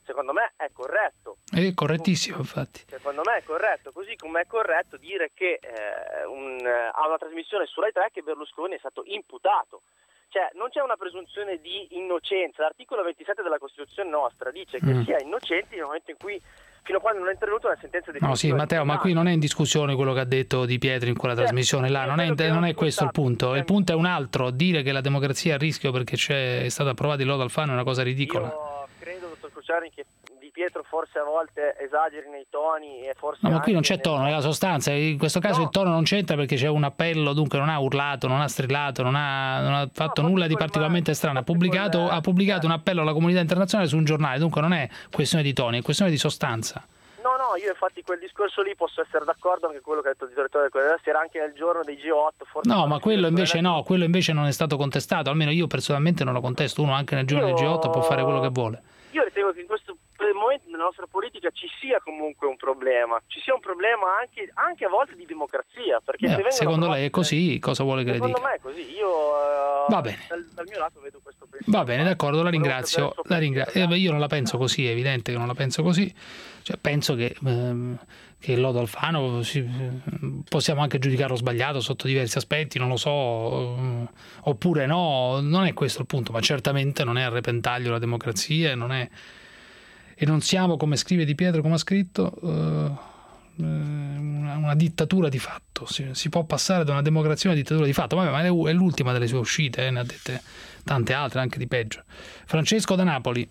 secondo me è corretto. È correttissimo, infatti. Secondo me è corretto, così come è corretto dire che a una trasmissione su Rai 3 che Berlusconi è stato imputato. Cioè, non c'è una presunzione di innocenza. L'articolo 27 della Costituzione nostra dice che si è innocenti nel momento in cui, fino a quando non è intervenuta una sentenza definitiva. No, sì, Matteo, ma qui non è in discussione quello che ha detto Di Pietro in quella trasmissione là, non è questo il punto. Il punto è un altro, dire che la democrazia è a rischio perché è stato approvato il lodo Alfano è una cosa ridicola. Io credo, dottor Cruciani, che Di Pietro forse a volte esageri nei toni e forse... No, ma qui non c'è tono, è la sostanza. In questo caso il tono non c'entra perché c'è un appello, dunque non ha urlato, non ha strillato, non ha fatto nulla di particolarmente strano. Ha pubblicato un appello alla comunità internazionale su un giornale, dunque non è questione di toni, è questione di sostanza. No, io infatti quel discorso lì posso essere d'accordo, anche quello che ha detto il direttore del Corriere della Sera, anche nel giorno dei G8. Forse no, ma quello invece no, quello invece non è stato contestato, almeno io personalmente non lo contesto, uno anche nel giorno del G8 può fare quello che vuole. Io ritengo che in questo momento nella nostra politica ci sia comunque un problema, anche a volte di democrazia. Perché secondo lei è così, cosa vuole che le dica? Secondo me è così, io va bene. Dal mio lato vedo questo pensiero. Va bene, d'accordo, la ringrazio. Io non la penso così, è evidente che non la penso così. Cioè, penso che il lodo Alfano possiamo anche giudicarlo sbagliato sotto diversi aspetti, non lo so, oppure no, non è questo il punto, ma certamente non è a repentaglio la democrazia e non siamo, come scrive Di Pietro, come ha scritto, una dittatura di fatto. Si può passare da una democrazia a una dittatura di fatto. Vabbè, ma è l'ultima delle sue uscite, ne ha dette tante altre, anche di peggio. Francesco da Napoli.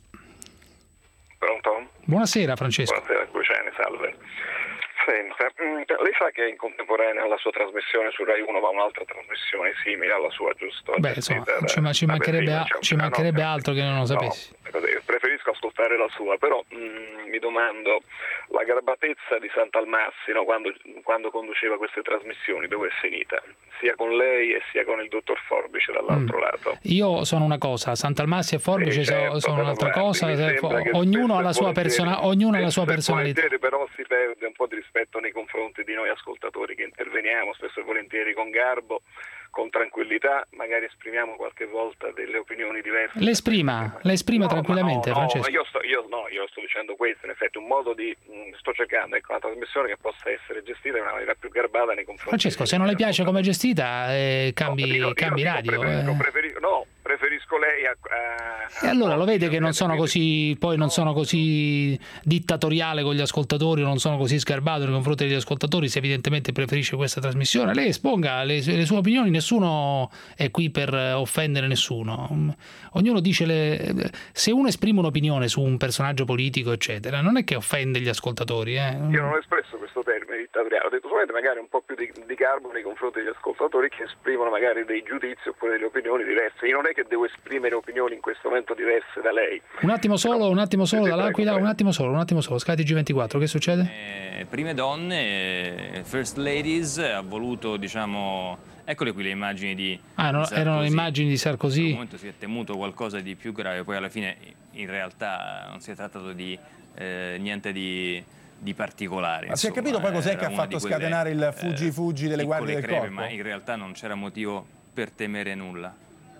Pronto? Buonasera Francesco. Buonasera Cruciani, salve. Senta, lei sa che in contemporanea alla sua trasmissione su Rai 1 va un'altra trasmissione simile alla sua, giusto? Beh, insomma, ci mancherebbe altro che non lo sapessi. No, preferisco ascoltare la sua, però mi domando, la garbatezza di Santalmassi, no, quando conduceva queste trasmissioni, dove è finita? Sia con lei e sia con il dottor Forbice dall'altro lato. Io sono una cosa, Santalmassi e Forbice sono un'altra cosa, ognuno ha la sua personalità. Però si perde un po' di rispetto nei confronti di noi ascoltatori che interveniamo spesso e volentieri con garbo, con tranquillità, magari esprimiamo qualche volta delle opinioni diverse. Le esprima tranquillamente, Francesco. Io sto dicendo questo, in effetti un modo di sto cercando, ecco, una trasmissione che possa essere gestita in una maniera più garbata nei confronti. Francesco, se non le piace come è gestita, cambi radio. Preferisco lei E allora lo vede che non sono così dittatoriale con gli ascoltatori, non sono così sgarbato nei confronti degli ascoltatori, se evidentemente preferisce questa trasmissione. Lei esponga le sue opinioni, nessuno è qui per offendere nessuno. Ognuno dice se uno esprime un'opinione su un personaggio politico, eccetera, non è che offende gli ascoltatori. Io non ho espresso questo termine dittatoriale, ho detto solamente magari un po' più di garbo nei confronti degli ascoltatori che esprimono magari dei giudizi oppure delle opinioni diverse. Io non è che devo esprimere opinioni in questo momento diverse da lei. Un attimo solo dall'Aquila, un attimo solo, Scati G24, che succede? Prime donne, first ladies, ha voluto, eccole qui le immagini di Sarkozy. Erano le immagini di Sarkozy. In un momento si è temuto qualcosa di più grave, poi alla fine in realtà non si è trattato di niente di particolare. Ma si è capito poi cos'è che ha fatto scatenare il fuggi delle guardie del corpo? Ma in realtà non c'era motivo per temere nulla.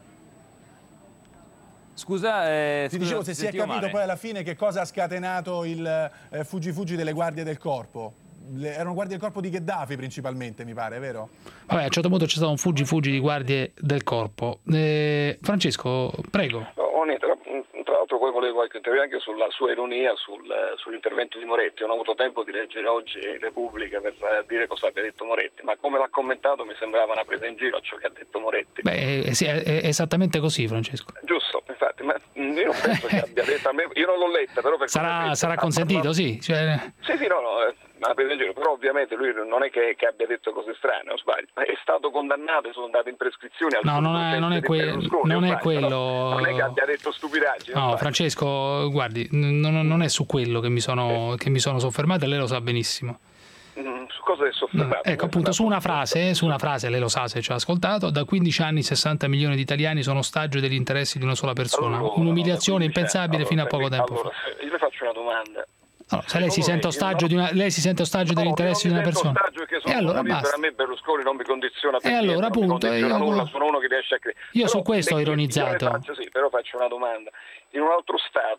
Scusa, ti dicevo, se si è capito poi alla fine che cosa ha scatenato il fuggi delle guardie del corpo. Erano guardie del corpo di Gheddafi principalmente, mi pare, vero? Vabbè, a un certo punto c'è stato un fuggi di guardie del corpo. Francesco, prego. No, niente, tra l'altro poi volevo intervenire anche sulla sua ironia sull'intervento di Moretti. Non ho avuto tempo di leggere oggi Repubblica per dire cosa abbia detto Moretti, ma come l'ha commentato mi sembrava una presa in giro a ciò che ha detto Moretti. È esattamente così, Francesco. Giusto, infatti, ma io non penso che abbia detto a me, io non l'ho letta, però sarà consentito, sì. Sì, una presa in giro, però ovviamente lui non è che abbia detto cose strane, o sbaglio, è stato condannato, sono andate in prescrizione. Non è quello. Non è che abbia detto stupidaggini. No, Francesco, guardi, non è su quello che mi sono soffermato e lei lo sa benissimo. Su cosa è soffermato? Ecco, appunto, su una frase, lei lo sa se ci ha ascoltato: da 15 anni 60 milioni di italiani sono ostaggio degli interessi di una sola persona. Un'umiliazione impensabile fino a poco tempo fa. Io le faccio una domanda. Allora, se lei si sente ostaggio degli interessi di una persona, e allora basta. A me Berlusconi non mi condiziona per allora appunto nulla, sono uno che riesce a io su questo ho ironizzato. Però faccio una domanda. In un altro stato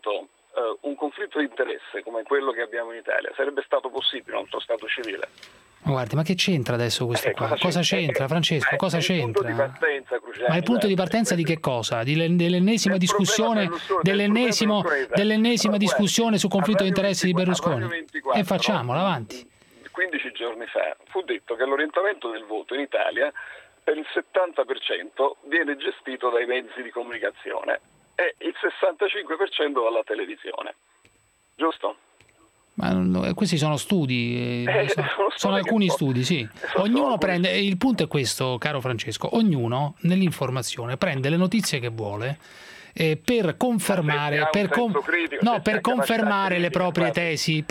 un conflitto di interesse come quello che abbiamo in Italia sarebbe stato possibile in un altro Stato civile? Guardi, ma che c'entra adesso questo qua? Cosa c'entra, Francesco? Cosa c'entra? Ma il punto di partenza di che cosa? Dell'ennesima discussione, dell'ennesima discussione sul conflitto di interessi di Berlusconi? E facciamola, avanti. 15 giorni fa fu detto che l'orientamento del voto in Italia per il 70% viene gestito dai mezzi di comunicazione e il 65% dalla televisione. Giusto? Ma questi sono studi, sono alcuni studi, sì. Ognuno prende, il punto è questo, caro Francesco, ognuno nell'informazione prende le notizie che vuole per confermare, per confermare le proprie tesi,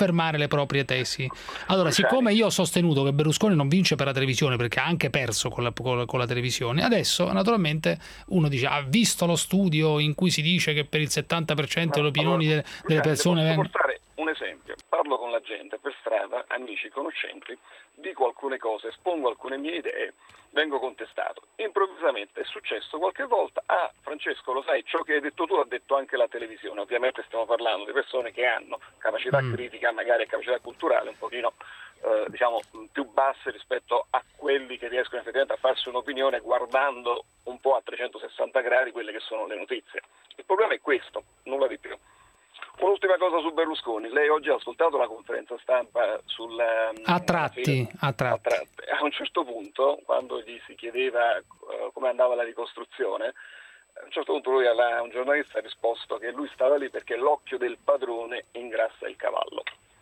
Allora, siccome io ho sostenuto che Berlusconi non vince per la televisione perché ha anche perso con la televisione, adesso naturalmente uno dice: ha visto lo studio in cui si dice che per il 70% le opinioni delle persone vengono... Un esempio, parlo con la gente per strada, amici, conoscenti, dico alcune cose, espongo alcune mie idee, vengo contestato. Improvvisamente è successo qualche volta: Francesco, lo sai, ciò che hai detto tu ha detto anche la televisione. Ovviamente stiamo parlando di persone che hanno capacità critica, magari capacità culturale un pochino più basse rispetto a quelli che riescono effettivamente a farsi un'opinione guardando un po' a 360 gradi quelle che sono le notizie. Il problema è questo, nulla di più. Un'ultima cosa su Berlusconi: lei oggi ha ascoltato la conferenza stampa a tratti. A un certo punto, quando gli si chiedeva come andava la ricostruzione, a un certo punto un giornalista ha risposto che lui stava lì perché l'occhio del padrone ingrassa il cavallo.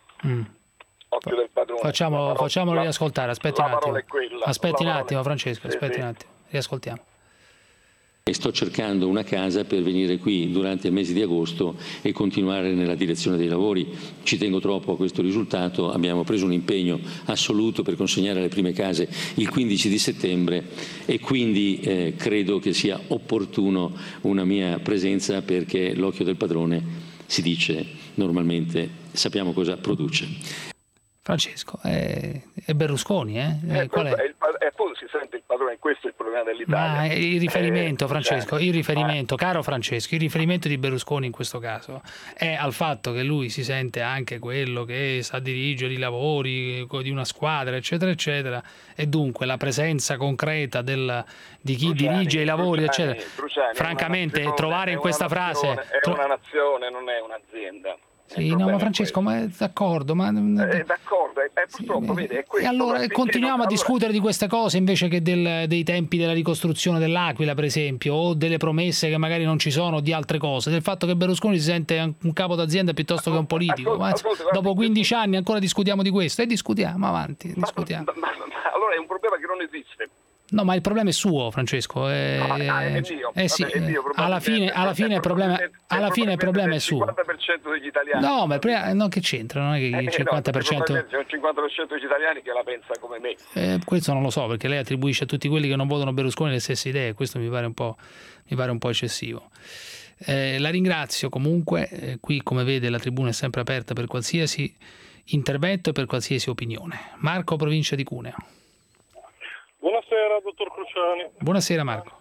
Occhio del padrone. Facciamolo riascoltare, aspetti un attimo, Francesco, aspetti un attimo, riascoltiamo. E sto cercando una casa per venire qui durante il mese di agosto e continuare nella direzione dei lavori. Ci tengo troppo a questo risultato, abbiamo preso un impegno assoluto per consegnare le prime case il 15 di settembre e quindi credo che sia opportuno una mia presenza, perché l'occhio del padrone, si dice normalmente, sappiamo cosa produce. Francesco, è Berlusconi, qual è? Si sente il padrone, questo è il problema dell'Italia. Ma il riferimento, Francesco, caro Francesco, il riferimento di Berlusconi in questo caso è al fatto che lui si sente anche quello che sa dirigere i lavori di una squadra, eccetera, eccetera, e dunque la presenza concreta di chi dirige i lavori, eccetera. Francamente, trovare in questa frase... È una nazione, non è un'azienda. Sì, no, ma Francesco, ma è d'accordo, ma d'accordo, purtroppo vede, è questo. E allora continuiamo a discutere di queste cose invece che dei tempi della ricostruzione dell'Aquila, per esempio, o delle promesse che magari non ci sono, di altre cose, del fatto che Berlusconi si sente un capo d'azienda piuttosto che un politico. Dopo 15 anni ancora discutiamo di questo e discutiamo, avanti, discutiamo. Ma allora è un problema che non esiste. No, ma il problema è suo, Francesco. È mio. Sì. Alla fine il problema è suo. Il 50% degli italiani. No, ma che c'entra? Non è che il 50%. C'è un 50% degli italiani che la pensa come me. Questo non lo so, perché lei attribuisce a tutti quelli che non votano Berlusconi le stesse idee. Questo mi pare un po' eccessivo. La ringrazio comunque. Qui, come vede, la tribuna è sempre aperta per qualsiasi intervento e per qualsiasi opinione. Marco, provincia di Cuneo. Buonasera, dottor Cruciani. Buonasera, Marco.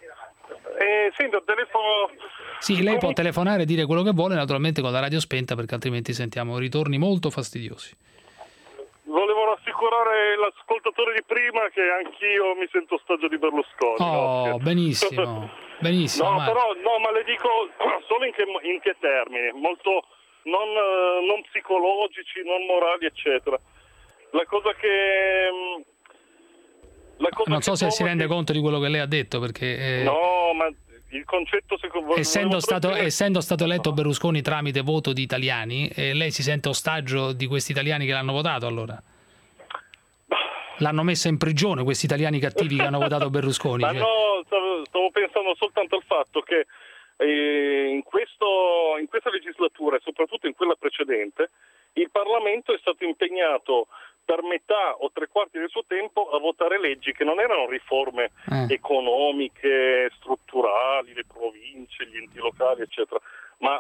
Sento, telefono... Sì, lei può telefonare e dire quello che vuole, naturalmente con la radio spenta, perché altrimenti sentiamo ritorni molto fastidiosi. Volevo rassicurare l'ascoltatore di prima che anch'io mi sento ostaggio di Berlusconi. Oh, benissimo, benissimo. No, ma le dico solo in che termini, molto non psicologici, non morali, eccetera. La cosa che... Non so se si rende conto di quello che lei ha detto, perché no, ma il concetto essendo stato eletto Berlusconi tramite voto di italiani, lei si sente ostaggio di questi italiani che l'hanno votato, allora? L'hanno messa in prigione questi italiani cattivi che hanno votato Berlusconi? Ma no, stavo pensando soltanto al fatto che in questa legislatura e soprattutto in quella precedente il Parlamento è stato impegnato per metà o tre quarti del suo tempo a votare leggi che non erano riforme economiche, strutturali, le province, gli enti locali, eccetera, ma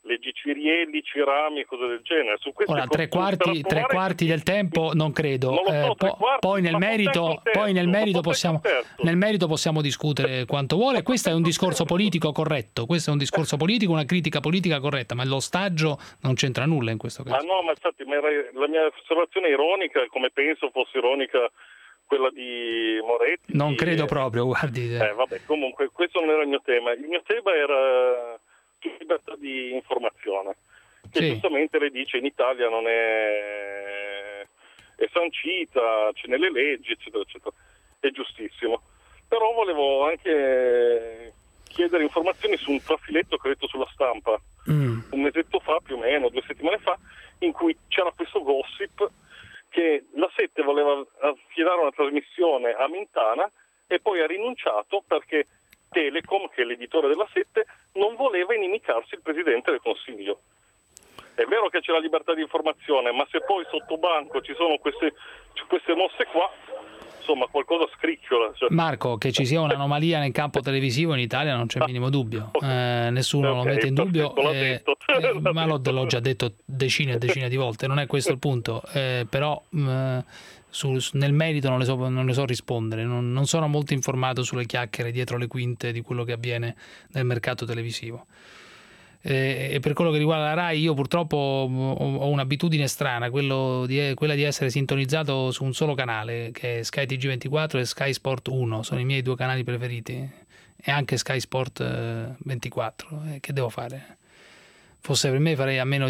leggi Cirielli, Cirami e cose del genere. Su ora tre quarti del tempo non credo. Poi nel merito possiamo discutere quanto vuole. Questo è un discorso politico corretto, questo è un discorso politico, una critica politica corretta, ma l'ostaggio non c'entra nulla in questo caso. Ma no, ma infatti la mia osservazione è ironica, come penso fosse ironica quella di Moretti. Non credo proprio, guardi. Vabbè, comunque questo non era il mio tema. Il mio tema era libertà di informazione, che giustamente lei dice in Italia non è sancita, c'è nelle leggi, eccetera, eccetera. È giustissimo. Però volevo anche chiedere informazioni su un trafiletto che ho letto sulla Stampa un mesetto fa, più o meno, 2 settimane fa, in cui c'era questo gossip che la 7 voleva affidare una trasmissione a Mentana e poi ha rinunciato perché Telecom, che è l'editore della 7, non voleva inimicarsi il Presidente del Consiglio. È vero che c'è la libertà di informazione, ma se poi sotto banco ci sono queste mosse qua, insomma qualcosa scricchiola. Marco, che ci sia un'anomalia nel campo televisivo in Italia non c'è il minimo dubbio, nessuno lo mette in dubbio, ma l'ho già detto decine e decine di volte, non è questo il punto, però nel merito non ne so rispondere, non sono molto informato sulle chiacchiere dietro le quinte di quello che avviene nel mercato televisivo. E per quello che riguarda la RAI, io purtroppo ho un'abitudine strana, quella di essere sintonizzato su un solo canale, che è Sky TG24 e Sky Sport 1, sono i miei 2 canali preferiti, e anche Sky Sport 24. Che devo fare? Fosse per me farei a meno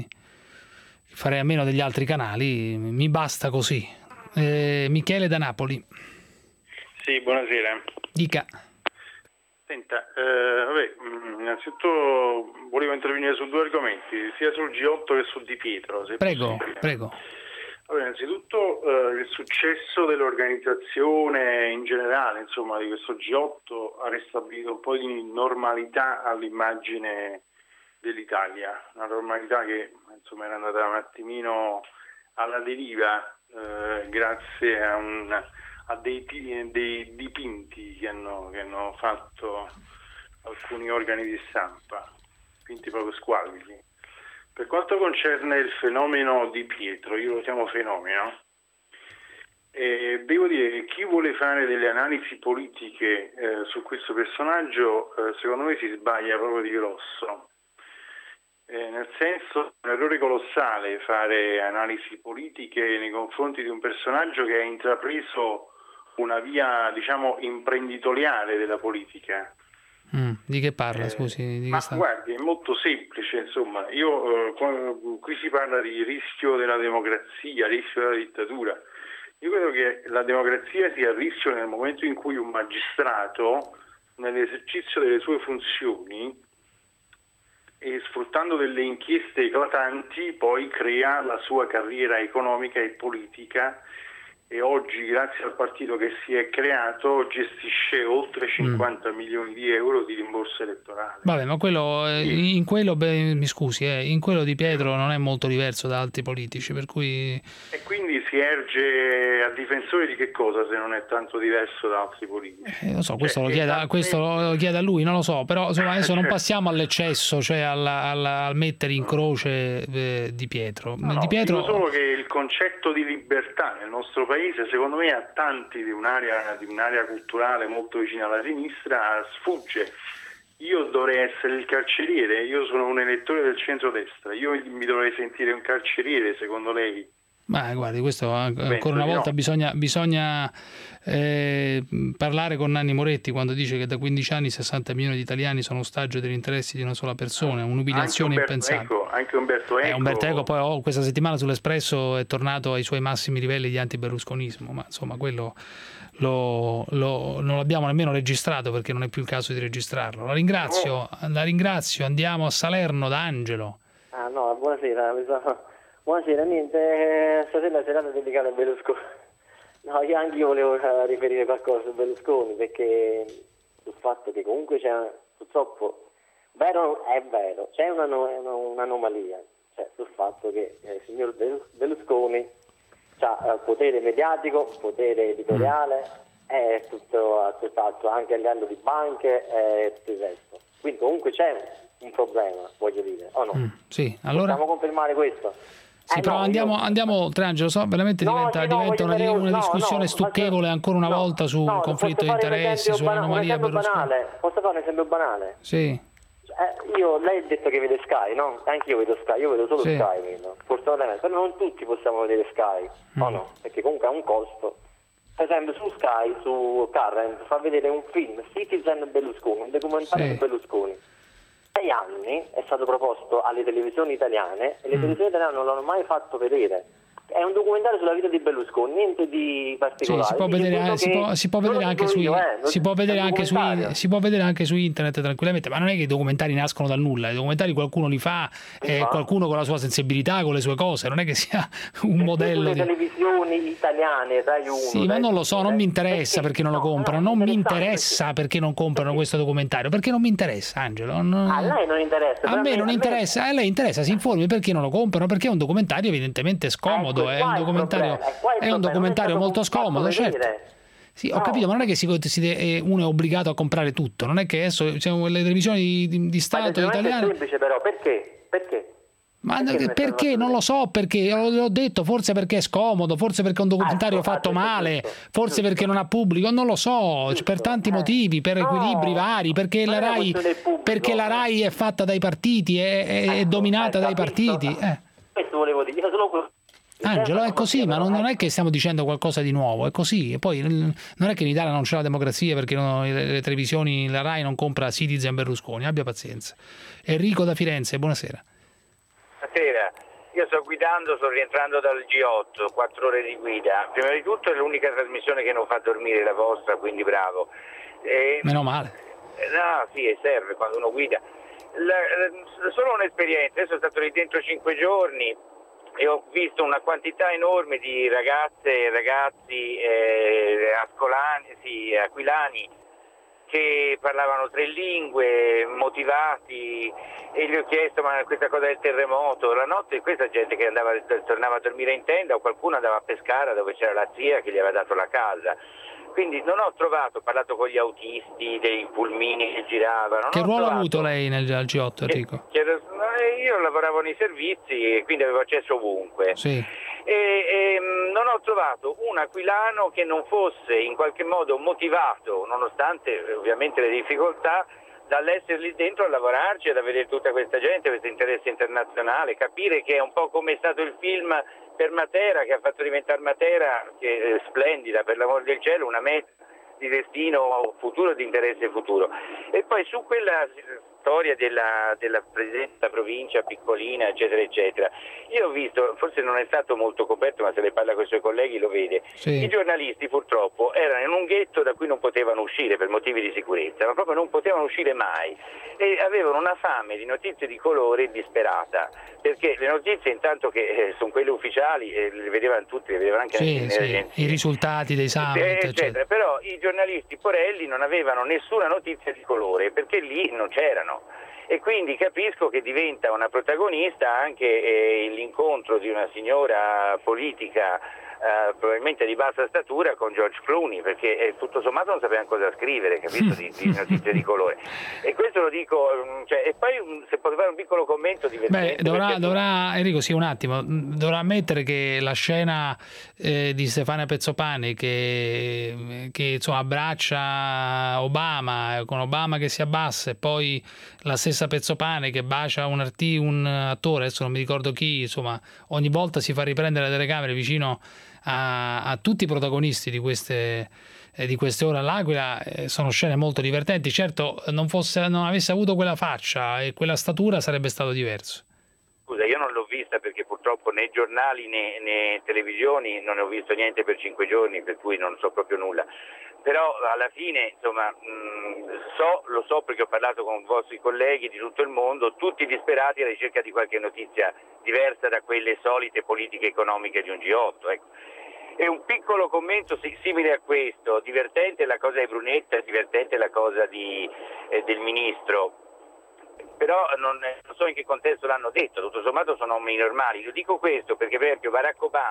degli altri canali, mi basta così. Michele da Napoli. Sì, buonasera. Dica. Senta, innanzitutto volevo intervenire su 2 argomenti, sia sul G8 che su Di Pietro. Prego. Allora, innanzitutto il successo dell'organizzazione in generale, insomma, di questo G8 ha ristabilito un po' di normalità all'immagine dell'Italia, una normalità che insomma era andata un attimino alla deriva grazie a dei dipinti che hanno fatto alcuni organi di stampa, dipinti proprio squalidi. Per quanto concerne il fenomeno Di Pietro, io lo chiamo fenomeno, devo dire che chi vuole fare delle analisi politiche su questo personaggio secondo me si sbaglia proprio di grosso. Nel senso, è un errore colossale fare analisi politiche nei confronti di un personaggio che ha intrapreso una via, diciamo, imprenditoriale della politica. Di che parla, scusi? Guardi, è molto semplice, insomma. Qui si parla di rischio della democrazia, rischio della dittatura. Io credo che la democrazia sia a rischio nel momento in cui un magistrato, nell'esercizio delle sue funzioni, e sfruttando delle inchieste eclatanti, poi crea la sua carriera economica e politica, e oggi, grazie al partito che si è creato, gestisce oltre 50 milioni di euro di rimborso elettorale. Vabbè, ma in quello Di Pietro non è molto diverso da altri politici, per cui... E quindi si erge a difensore di che cosa, se non è tanto diverso da altri politici? Non so, questo lo chiede a lui, non lo so, però insomma adesso non passiamo all'eccesso, cioè al mettere in croce Di Pietro. Di Pietro... Dico solo che il concetto di libertà nel nostro paese, secondo me, a tanti di un'area culturale molto vicina alla sinistra sfugge. Io dovrei essere il carceriere, io sono un elettore del centrodestra, io mi dovrei sentire un carceriere, secondo lei? Ma guardi, questo ancora una volta bisogna parlare con Nanni Moretti quando dice che da 15 anni 60 milioni di italiani sono ostaggio degli interessi di una sola persona, un'umiliazione impensabile. Anche Umberto Eco. Umberto Eco poi questa settimana sull'Espresso è tornato ai suoi massimi livelli di antiberlusconismo, ma insomma quello non l'abbiamo nemmeno registrato perché non è più il caso di registrarlo. La ringrazio, andiamo a Salerno da Angelo. Buonasera, buonasera, niente, stasera è serata dedicata a Berlusconi. No, anche io volevo riferire qualcosa su Berlusconi, perché sul fatto che comunque c'è, purtroppo, è vero, c'è un'anomalia, cioè sul fatto che il signor Berlusconi ha potere mediatico, potere editoriale, è tutt'altro, anche a livello di banche e tutto il resto. Quindi comunque c'è un problema, voglio dire, o no? Sì, allora... Possiamo confermare questo? Sì, però andiamo oltre, Angelo, veramente diventa una discussione stucchevole ancora una volta su un conflitto di interessi, sull'anomalia Berlusconi. Posso fare un esempio banale? Sì. Lei ha detto che vede Sky, no? Anche io vedo Sky, io vedo solo Sky, fortunatamente, però non tutti possiamo vedere Sky, o no? Perché comunque ha un costo. Per esempio su Sky, su Current, fa vedere un film, Citizen Berlusconi, un documentario su Berlusconi. 6 anni è stato proposto alle televisioni italiane e le televisioni italiane non l'hanno mai fatto vedere. È un documentario sulla vita di Berlusconi, niente di particolare. Sì, si può vedere anche su internet tranquillamente, ma non è che i documentari nascono dal nulla, i documentari qualcuno li fa, qualcuno con la sua sensibilità, con le sue cose, non è che sia un modello di televisioni italiane, Rai 1. Sì, ma non lo so, non mi interessa perché non lo comprano, non mi interessa perché non comprano questo documentario, perché non mi interessa, Angelo. A lei non interessa. A me non interessa, a lei interessa, si informi perché non lo comprano, perché è un documentario evidentemente scomodo. È un documentario molto scomodo, certo. Sì, ho capito, ma non è che uno è obbligato a comprare tutto, non è che adesso le televisioni di Stato italiane... È semplice però, perché? Ma perché? Non lo so perché, l'ho detto, forse perché è scomodo, forse perché è un documentario fatto male, forse perché non ha pubblico, non lo so, per tanti motivi, per equilibri vari, perché la Rai è fatta dai partiti, è dominata dai partiti. Questo volevo dire, solo Angelo, è così, ma non è che stiamo dicendo qualcosa di nuovo, è così. E poi non è che in Italia non c'è la democrazia perché le televisioni, la Rai non compra Citizen Berlusconi, abbia pazienza. Enrico da Firenze, buonasera. Buonasera, io sto guidando, sto rientrando dal G8, 4 ore di guida. Prima di tutto è l'unica trasmissione che non fa dormire la vostra, quindi bravo. Meno male. No, sì, serve quando uno guida. Solo un'esperienza, io sono stato lì dentro 5 giorni e ho visto una quantità enorme di ragazze e ragazzi aquilani che parlavano 3 lingue, motivati, e gli ho chiesto ma questa cosa del terremoto, la notte questa gente che tornava a dormire in tenda o qualcuno andava a Pescara dove c'era la zia che gli aveva dato la casa. Quindi non ho parlato con gli autisti dei pulmini che giravano. Che ruolo ha avuto lei nel G8, Enrico? Io lavoravo nei servizi e quindi avevo accesso ovunque. Sì. E non ho trovato un aquilano che non fosse in qualche modo motivato, nonostante ovviamente le difficoltà, dall'essere lì dentro a lavorarci, ad avere tutta questa gente, questo interesse internazionale, capire che è un po' come è stato il film per Matera, che ha fatto diventare Matera, che è splendida, per l'amor del cielo, una meta di destino futuro, di interesse futuro. E poi su quella storia della presidenza della provincia piccolina, eccetera, eccetera, io ho visto, forse non è stato molto coperto, ma se ne parla con i suoi colleghi lo vede, i giornalisti purtroppo erano in un ghetto da cui non potevano uscire per motivi di sicurezza, ma proprio non potevano uscire mai, e avevano una fame di notizie di colore disperata, perché le notizie intanto che sono quelle ufficiali, le vedevano tutti, le vedevano anche i risultati dei summit, eccetera. Però i giornalisti porelli non avevano nessuna notizia di colore, perché lì non c'erano. E quindi capisco che diventa una protagonista anche l'incontro di una signora politica probabilmente di bassa statura con George Clooney, perché tutto sommato non sapevano cosa scrivere, capito, di notizie di colore. E questo lo dico, e poi se posso fare un piccolo commento divertente. Dovrà Enrico, sì, un attimo, dovrà ammettere che la scena di Stefania Pezzopane che insomma abbraccia Obama, con Obama che si abbassa, e poi la stessa Pezzopane che bacia un attore, adesso non mi ricordo chi, insomma ogni volta si fa riprendere la telecamera vicino a tutti i protagonisti di queste ore all'Aquila. Sono scene molto divertenti. Certo, non avesse avuto quella faccia e quella statura sarebbe stato diverso. Scusa, io non l'ho vista perché purtroppo né giornali né televisioni non ne ho visto niente per 5 giorni, per cui non so proprio nulla. Però alla fine, insomma, lo so perché ho parlato con i vostri colleghi di tutto il mondo, tutti disperati alla ricerca di qualche notizia diversa da quelle solite politiche economiche di un G8, ecco. E un piccolo commento simile a questo, divertente la cosa di Brunetta, divertente la cosa del ministro, però non so in che contesto l'hanno detto, tutto sommato sono uomini normali. Io dico questo perché per esempio Barack Obama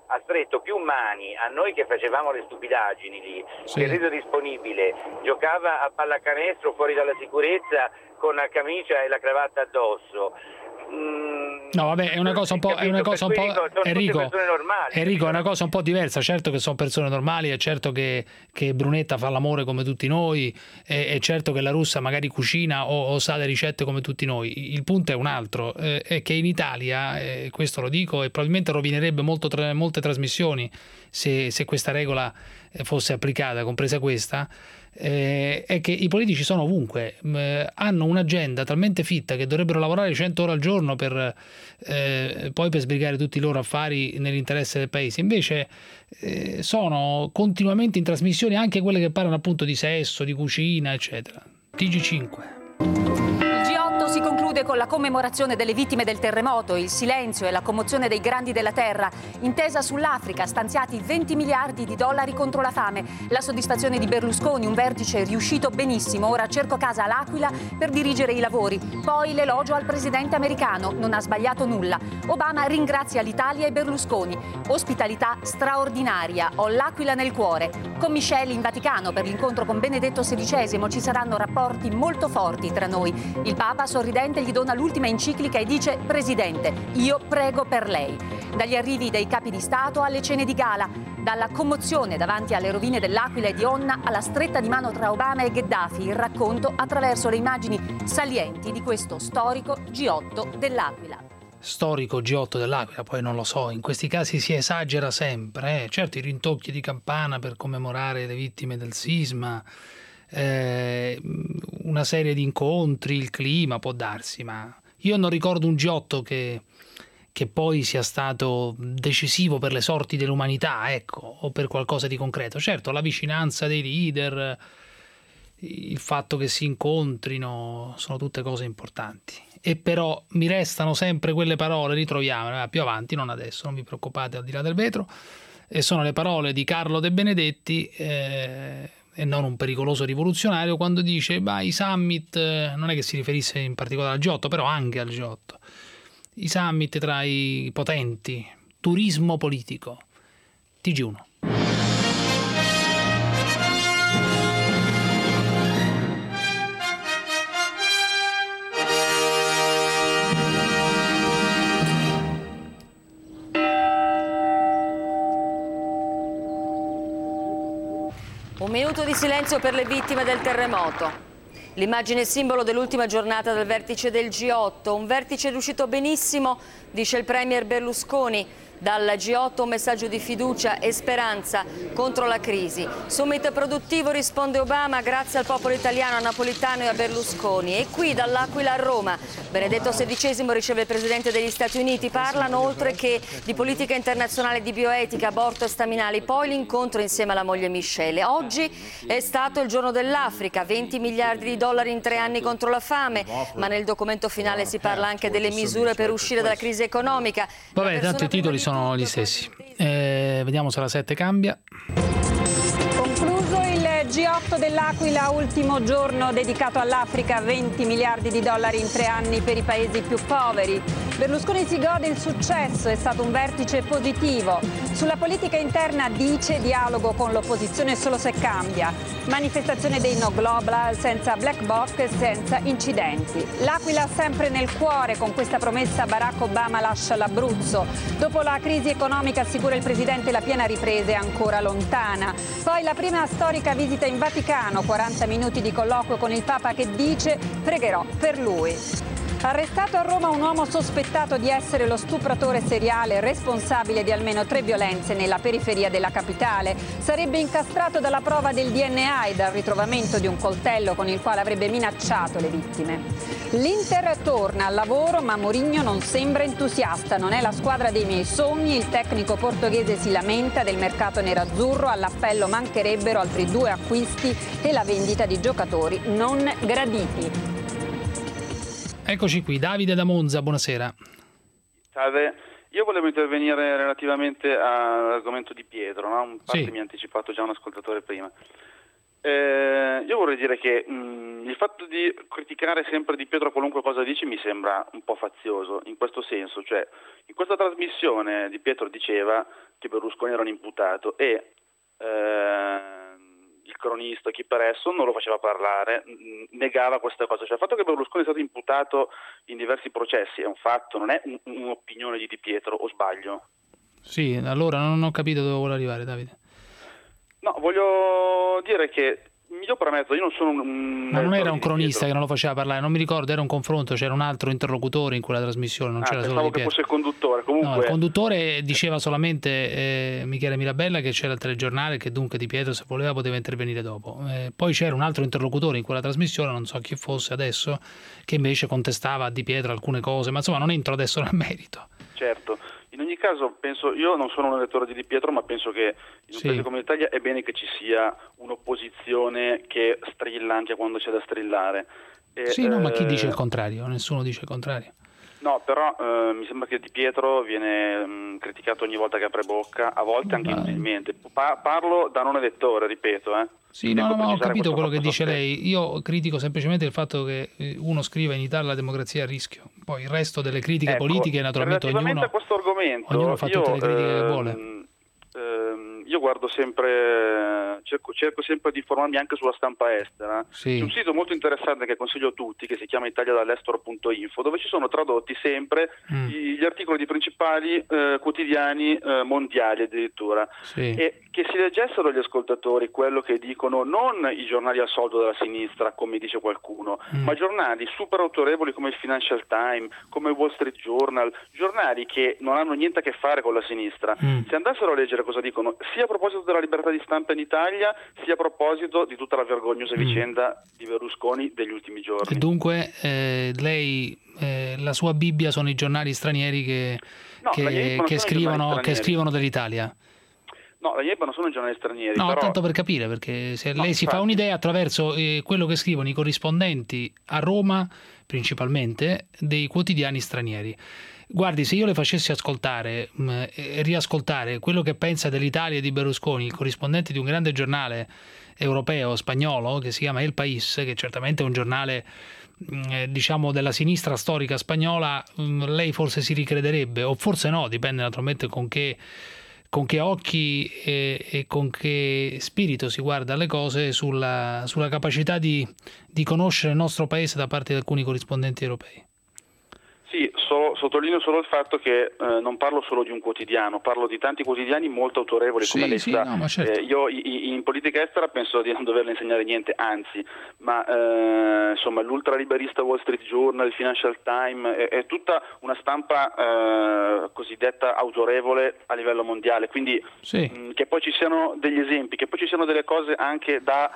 ha stretto più mani a noi che facevamo le stupidaggini lì, sì. che reso disponibile giocava a pallacanestro fuori dalla sicurezza con la camicia e la cravatta addosso. No, vabbè, è una cosa un po', Enrico, è una cosa un po' diversa. Certo che sono persone normali, è certo che Brunetta fa l'amore come tutti noi, è certo che la russa magari cucina o sa le ricette come tutti noi. Il punto è un altro, è che in Italia, questo lo dico, e probabilmente rovinerebbe molte trasmissioni se questa regola fosse applicata, compresa questa, è che i politici sono ovunque, hanno un'agenda talmente fitta che dovrebbero lavorare 100 ore al giorno per sbrigare tutti i loro affari nell'interesse del paese. Invece sono continuamente in trasmissioni, anche quelle che parlano appunto di sesso, di cucina, eccetera. TG5. Si conclude con la commemorazione delle vittime del terremoto, il silenzio e la commozione dei grandi della terra. Intesa sull'Africa, stanziati 20 miliardi di dollari contro la fame. La soddisfazione di Berlusconi, un vertice riuscito benissimo. Ora cerco casa all'Aquila per dirigere i lavori. Poi l'elogio al presidente americano, non ha sbagliato nulla. Obama ringrazia l'Italia e Berlusconi. Ospitalità straordinaria, ho l'Aquila nel cuore. Con Michelle in Vaticano per l'incontro con Benedetto XVI ci saranno rapporti molto forti tra noi. Il Papa sorridente gli dona l'ultima enciclica e dice: Presidente, io prego per lei. Dagli arrivi dei capi di Stato alle cene di gala, dalla commozione davanti alle rovine dell'Aquila e di Onna alla stretta di mano tra Obama e Gheddafi, il racconto attraverso le immagini salienti di questo storico G8 dell'Aquila. Storico G8 dell'Aquila, poi non lo so, in questi casi si esagera sempre, certo i rintocchi di campana per commemorare le vittime del sisma, una serie di incontri, il clima può darsi, ma io non ricordo un G8 che poi sia stato decisivo per le sorti dell'umanità, ecco, o per qualcosa di concreto. Certo, la vicinanza dei leader, il fatto che si incontrino, sono tutte cose importanti. E però mi restano sempre quelle parole, ritroviamole più avanti, non adesso, non vi preoccupate, al di là del vetro, e sono le parole di Carlo De Benedetti, e non un pericoloso rivoluzionario, quando dice i summit, non è che si riferisse in particolare al G8, però anche al G8, i summit tra i potenti, turismo politico. TG1. Un minuto di silenzio per le vittime del terremoto. L'immagine simbolo dell'ultima giornata del vertice del G8. Un vertice riuscito benissimo, dice il premier Berlusconi. Dal G8 un messaggio di fiducia e speranza contro la crisi. Summit produttivo, risponde Obama, grazie al popolo italiano, a Napolitano e a Berlusconi. E qui dall'Aquila a Roma, Benedetto XVI riceve il presidente degli Stati Uniti. Parlano oltre che di politica internazionale, di bioetica, aborto e staminali. Poi l'incontro insieme alla moglie Michelle. Oggi è stato il giorno dell'Africa, 20 miliardi di dollari in 3 anni contro la fame, ma nel documento finale si parla anche delle misure per uscire dalla crisi economica. Vabbè, tanto i titoli sono gli stessi. Vediamo se la 7 cambia. Concluso il G8 dell'Aquila, ultimo giorno dedicato all'Africa, 20 miliardi di dollari in 3 anni per i paesi più poveri. Berlusconi si gode il successo, è stato un vertice positivo. Sulla politica interna dice dialogo con l'opposizione solo se cambia. Manifestazione dei no global, senza black box e senza incidenti. L'Aquila sempre nel cuore, con questa promessa Barack Obama lascia l'Abruzzo. Dopo la crisi economica, assicura il presidente, la piena ripresa è ancora lontana. Poi la prima storica visita in Vaticano, 40 minuti di colloquio con il Papa che dice pregherò per lui. Arrestato a Roma un uomo sospettato di essere lo stupratore seriale responsabile di almeno 3 violenze nella periferia della capitale. Sarebbe incastrato dalla prova del DNA e dal ritrovamento di un coltello con il quale avrebbe minacciato le vittime. L'Inter torna al lavoro, ma Mourinho non sembra entusiasta. Non è la squadra dei miei sogni. Il tecnico portoghese si lamenta del mercato nerazzurro. All'appello mancherebbero altri 2 acquisti e la vendita di giocatori non graditi. Eccoci qui, Davide da Monza, buonasera. Salve, io volevo intervenire relativamente all'argomento di Pietro, no? Un parte sì. mi ha anticipato già un ascoltatore prima. Io vorrei dire che il fatto di criticare sempre Di Pietro qualunque cosa dice mi sembra un po' fazioso, in questo senso, cioè in questa trasmissione Di Pietro diceva che Berlusconi era un imputato e il cronista, chi per esso, non lo faceva parlare, negava questa cosa. Cioè il fatto che Berlusconi è stato imputato in diversi processi è un fatto, non è un'opinione di Di Pietro, o sbaglio? Sì, allora non ho capito dove vuole arrivare, Davide. No, voglio dire che io premetto, io non sono ma non era un cronista che non lo faceva parlare, non mi ricordo, era un confronto, c'era un altro interlocutore in quella trasmissione, non c'era solo Di Pietro. Pensavo che fosse il conduttore, comunque. No, il conduttore diceva solamente Michele Mirabella che c'era il telegiornale, che dunque Di Pietro se voleva poteva intervenire dopo. Poi c'era un altro interlocutore in quella trasmissione, non so chi fosse adesso, che invece contestava a Di Pietro alcune cose, ma insomma non entro adesso nel merito. Certo. In ogni caso, penso, io non sono un elettore di Di Pietro, ma penso che in un paese come l'Italia è bene che ci sia un'opposizione che strilla anche quando c'è da strillare. Sì, no, ma chi dice il contrario? Nessuno dice il contrario. No, però mi sembra che Di Pietro viene criticato ogni volta che apre bocca, a volte anche inutilmente. Parlo da non elettore, ripeto. Sì, no, ma ho capito quello che dice lei. Io critico semplicemente il fatto che uno scriva in Italia la democrazia è a rischio. Poi il resto delle critiche politiche, naturalmente ognuno fa tutte le critiche che vuole. Io guardo sempre, cerco sempre di informarmi anche sulla stampa estera. Sì. C'è un sito molto interessante che consiglio a tutti, che si chiama italiadall'estero.info, dove ci sono tradotti sempre gli articoli di principali quotidiani mondiali addirittura. Sì. E che si leggessero gli ascoltatori quello che dicono non i giornali a soldo della sinistra, come dice qualcuno, ma giornali super autorevoli come il Financial Times, come il Wall Street Journal, giornali che non hanno niente a che fare con la sinistra. Se andassero a leggere cosa dicono, sia a proposito della libertà di stampa in Italia, sia a proposito di tutta la vergognosa vicenda di Berlusconi degli ultimi giorni. E dunque lei, la sua Bibbia sono i giornali stranieri che scrivono dell'Italia? No, la IEPA non sono i giornali stranieri. No, però... tanto per capire, perché se lei si fa un'idea attraverso quello che scrivono i corrispondenti a Roma, principalmente, dei quotidiani stranieri. Guardi, se io le facessi ascoltare e riascoltare quello che pensa dell'Italia e di Berlusconi, il corrispondente di un grande giornale europeo, spagnolo, che si chiama El País, che certamente è un giornale diciamo della sinistra storica spagnola, lei forse si ricrederebbe, o forse no, dipende naturalmente con che occhi e con che spirito si guarda alle cose, sulla capacità di conoscere il nostro paese da parte di alcuni corrispondenti europei. Sì, sottolineo solo il fatto che non parlo solo di un quotidiano, parlo di tanti quotidiani molto autorevoli, come lei sa. No, ma certo. Io in politica estera penso di non doverle insegnare niente, anzi, ma insomma l'ultraliberista Wall Street Journal, il Financial Times, è tutta una stampa cosiddetta autorevole a livello mondiale, quindi che poi ci siano degli esempi, che poi ci siano delle cose anche da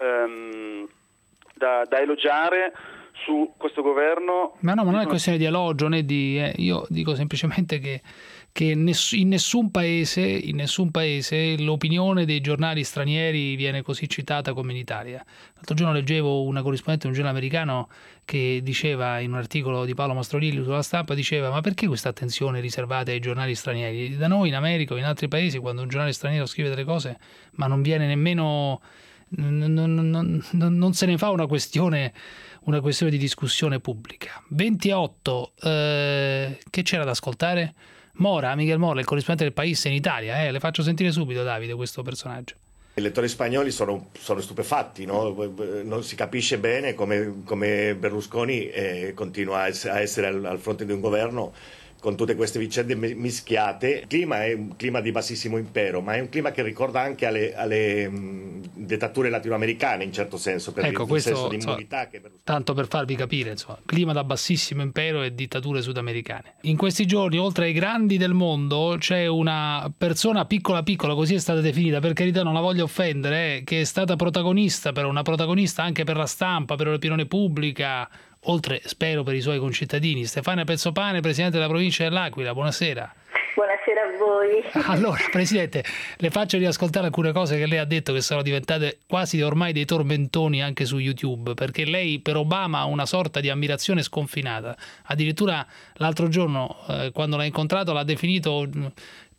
elogiare su questo governo. Ma no, ma non è questione di elogio né di io dico semplicemente che in nessun paese l'opinione dei giornali stranieri viene così citata come in Italia. L'altro giorno leggevo una corrispondente di un giornale americano che diceva in un articolo di Paolo Mastrorilli sulla Stampa, diceva: ma perché questa attenzione riservata ai giornali stranieri? Da noi in America o in altri paesi, quando un giornale straniero scrive delle cose ma non viene nemmeno non se ne fa una questione di discussione pubblica. 28, che c'era da ascoltare? Miguel Mora, il corrispondente del País in Italia, le faccio sentire subito, Davide, questo personaggio. I lettori spagnoli sono stupefatti, no? Non si capisce bene come Berlusconi continua a essere al fronte di un governo con tutte queste vicende mischiate. Il clima è un clima di bassissimo impero, ma è un clima che ricorda anche alle dittature latinoamericane in certo senso, per il senso di immunità che tanto per farvi capire, insomma, clima da bassissimo impero e dittature sudamericane. In questi giorni, oltre ai grandi del mondo, c'è una persona piccola, così è stata definita, per carità non la voglio offendere, che è stata protagonista anche per la stampa, per l'opinione pubblica, oltre, spero, per i suoi concittadini. Stefania Pezzopane, presidente della provincia dell'Aquila, buonasera. Buonasera a voi. Allora, Presidente, le faccio riascoltare alcune cose che lei ha detto, che sono diventate quasi ormai dei tormentoni anche su YouTube, perché lei per Obama ha una sorta di ammirazione sconfinata. Addirittura l'altro giorno, quando l'ha incontrato, l'ha definito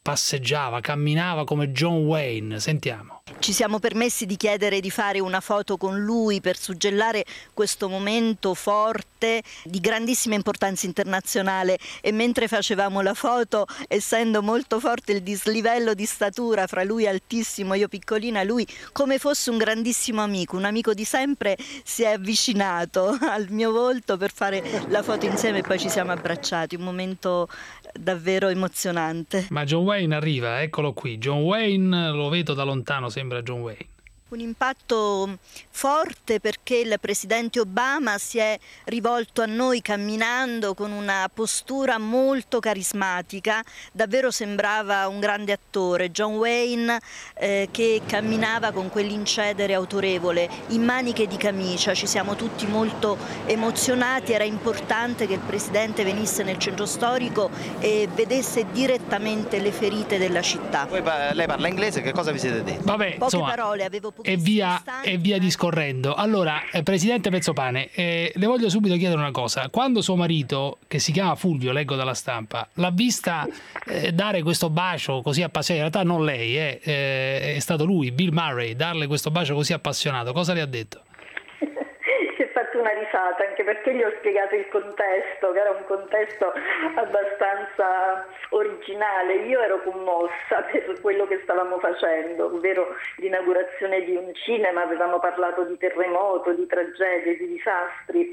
passeggiava, camminava come John Wayne. Sentiamo. Ci siamo permessi di chiedere di fare una foto con lui per suggellare questo momento forte di grandissima importanza internazionale, e mentre facevamo la foto, essendo molto forte il dislivello di statura fra lui altissimo e io piccolina, lui, come fosse un grandissimo amico, un amico di sempre, si è avvicinato al mio volto per fare la foto insieme e poi ci siamo abbracciati, un momento davvero emozionante. Ma John Wayne arriva, eccolo qui, John Wayne, lo vedo da lontano, sembra John Wayne. Un impatto forte perché il presidente Obama si è rivolto a noi camminando con una postura molto carismatica, davvero sembrava un grande attore. John Wayne che camminava con quell'incedere autorevole, in maniche di camicia, ci siamo tutti molto emozionati, era importante che il presidente venisse nel centro storico e vedesse direttamente le ferite della città. Lei parla inglese, che cosa vi siete detti? Vabbè, poche insomma, parole, avevo e via discorrendo. Allora, Presidente Pezzopane, le voglio subito chiedere una cosa. Quando suo marito, che si chiama Fulvio, leggo dalla stampa, l'ha vista dare questo bacio così appassionato, in realtà non lei, è stato lui, Bill Murray, darle questo bacio così appassionato, cosa le ha detto? Una risata, anche perché gli ho spiegato il contesto, che era un contesto abbastanza originale. Io ero commossa per quello che stavamo facendo, ovvero l'inaugurazione di un cinema, avevamo parlato di terremoto, di tragedie, di disastri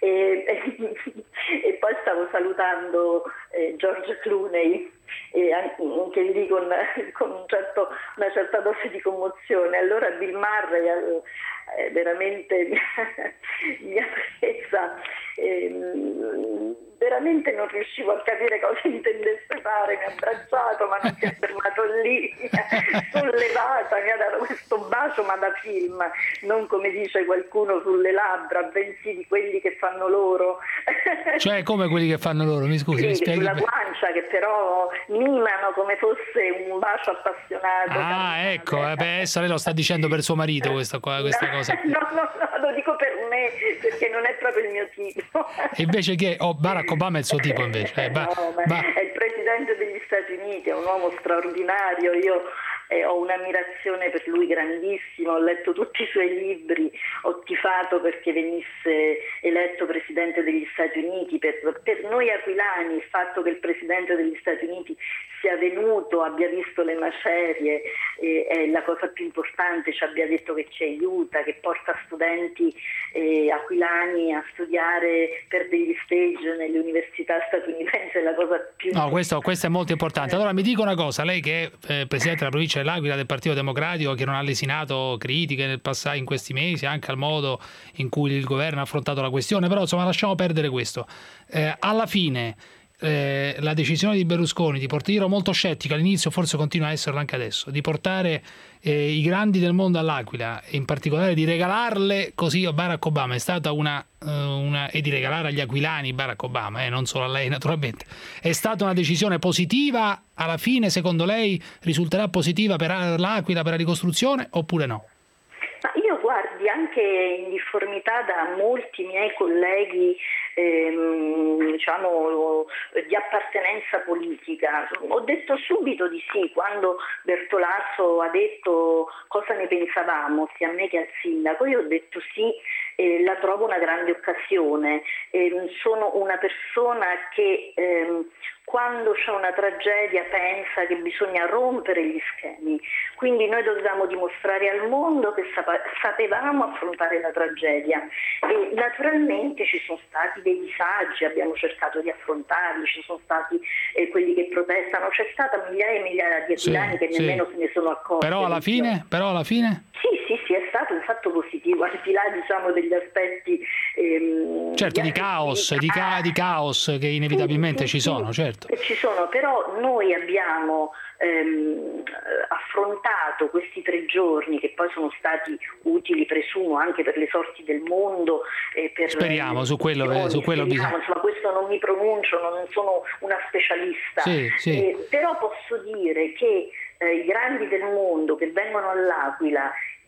e poi stavo salutando George Clooney, e anche lì con una certa dose di commozione. Allora Bill Murray veramente mi ha presa, veramente non riuscivo a capire cosa intendesse fare, mi ha abbracciato ma non si è fermato lì, sollevata, mi ha dato questo bacio ma da film, non come dice qualcuno sulle labbra, bensì di quelli che fanno loro. Cioè come quelli che fanno loro, mi scusi, sì, mi spieghi? Sulla guancia, che però mimano come fosse un bacio appassionato. Ecco, adesso lei lo sta dicendo per suo marito questa cosa. No, lo dico per me, perché non è proprio il mio tipo. E invece che Barack Obama è il suo tipo invece. È il presidente degli Stati Uniti, è un uomo straordinario. Io ho un'ammirazione per lui grandissima, ho letto tutti i suoi libri, ho tifato perché venisse eletto presidente degli Stati Uniti. Per noi aquilani il fatto che il presidente degli Stati Uniti sia venuto, abbia visto le macerie, è la cosa più importante, ci abbia detto che ci aiuta, che porta studenti aquilani a studiare per degli stage nelle università statunitensi, è la cosa più importante. No, questo è molto importante. Allora mi dica una cosa, lei che è presidente della provincia dell'Aquila del Partito Democratico, che non ha lesinato critiche nel passato, in questi mesi, anche al modo in cui il governo ha affrontato la questione, però insomma lasciamo perdere questo. Alla fine la decisione di Berlusconi di portare, ero molto scettico all'inizio, forse continua a esserlo anche adesso, di portare i grandi del mondo all'Aquila, e in particolare di regalarle così a Barack Obama, è stata e di regalare agli aquilani Barack Obama, non solo a lei naturalmente, è stata una decisione positiva. Alla fine secondo lei risulterà positiva per l'Aquila, per la ricostruzione, oppure no? Ma io, guardi, anche in difformità da molti miei colleghi diciamo di appartenenza politica, ho detto subito di sì quando Bertolaso ha detto cosa ne pensavamo sia a me che al sindaco. Io ho detto sì, la trovo una grande occasione, sono una persona che quando c'è una tragedia pensa che bisogna rompere gli schemi, quindi noi dovevamo dimostrare al mondo che sapevamo affrontare la tragedia, e naturalmente ci sono stati dei disagi, abbiamo cercato di affrontarli, ci sono stati quelli che protestano, c'è stata migliaia e migliaia di aquilani che nemmeno se ne sono accorti. Però alla fine? Sì, è stato un fatto positivo, al di là diciamo degli aspetti certo di caos che inevitabilmente ci sono, certo. Ci sono, però noi abbiamo affrontato questi 3 giorni che poi sono stati utili, presumo, anche per le sorti del mondo. Speriamo, su quello bisogna. Insomma, questo non mi pronuncio, non sono una specialista, sì. Però posso dire che i grandi del mondo che vengono all'Aquila e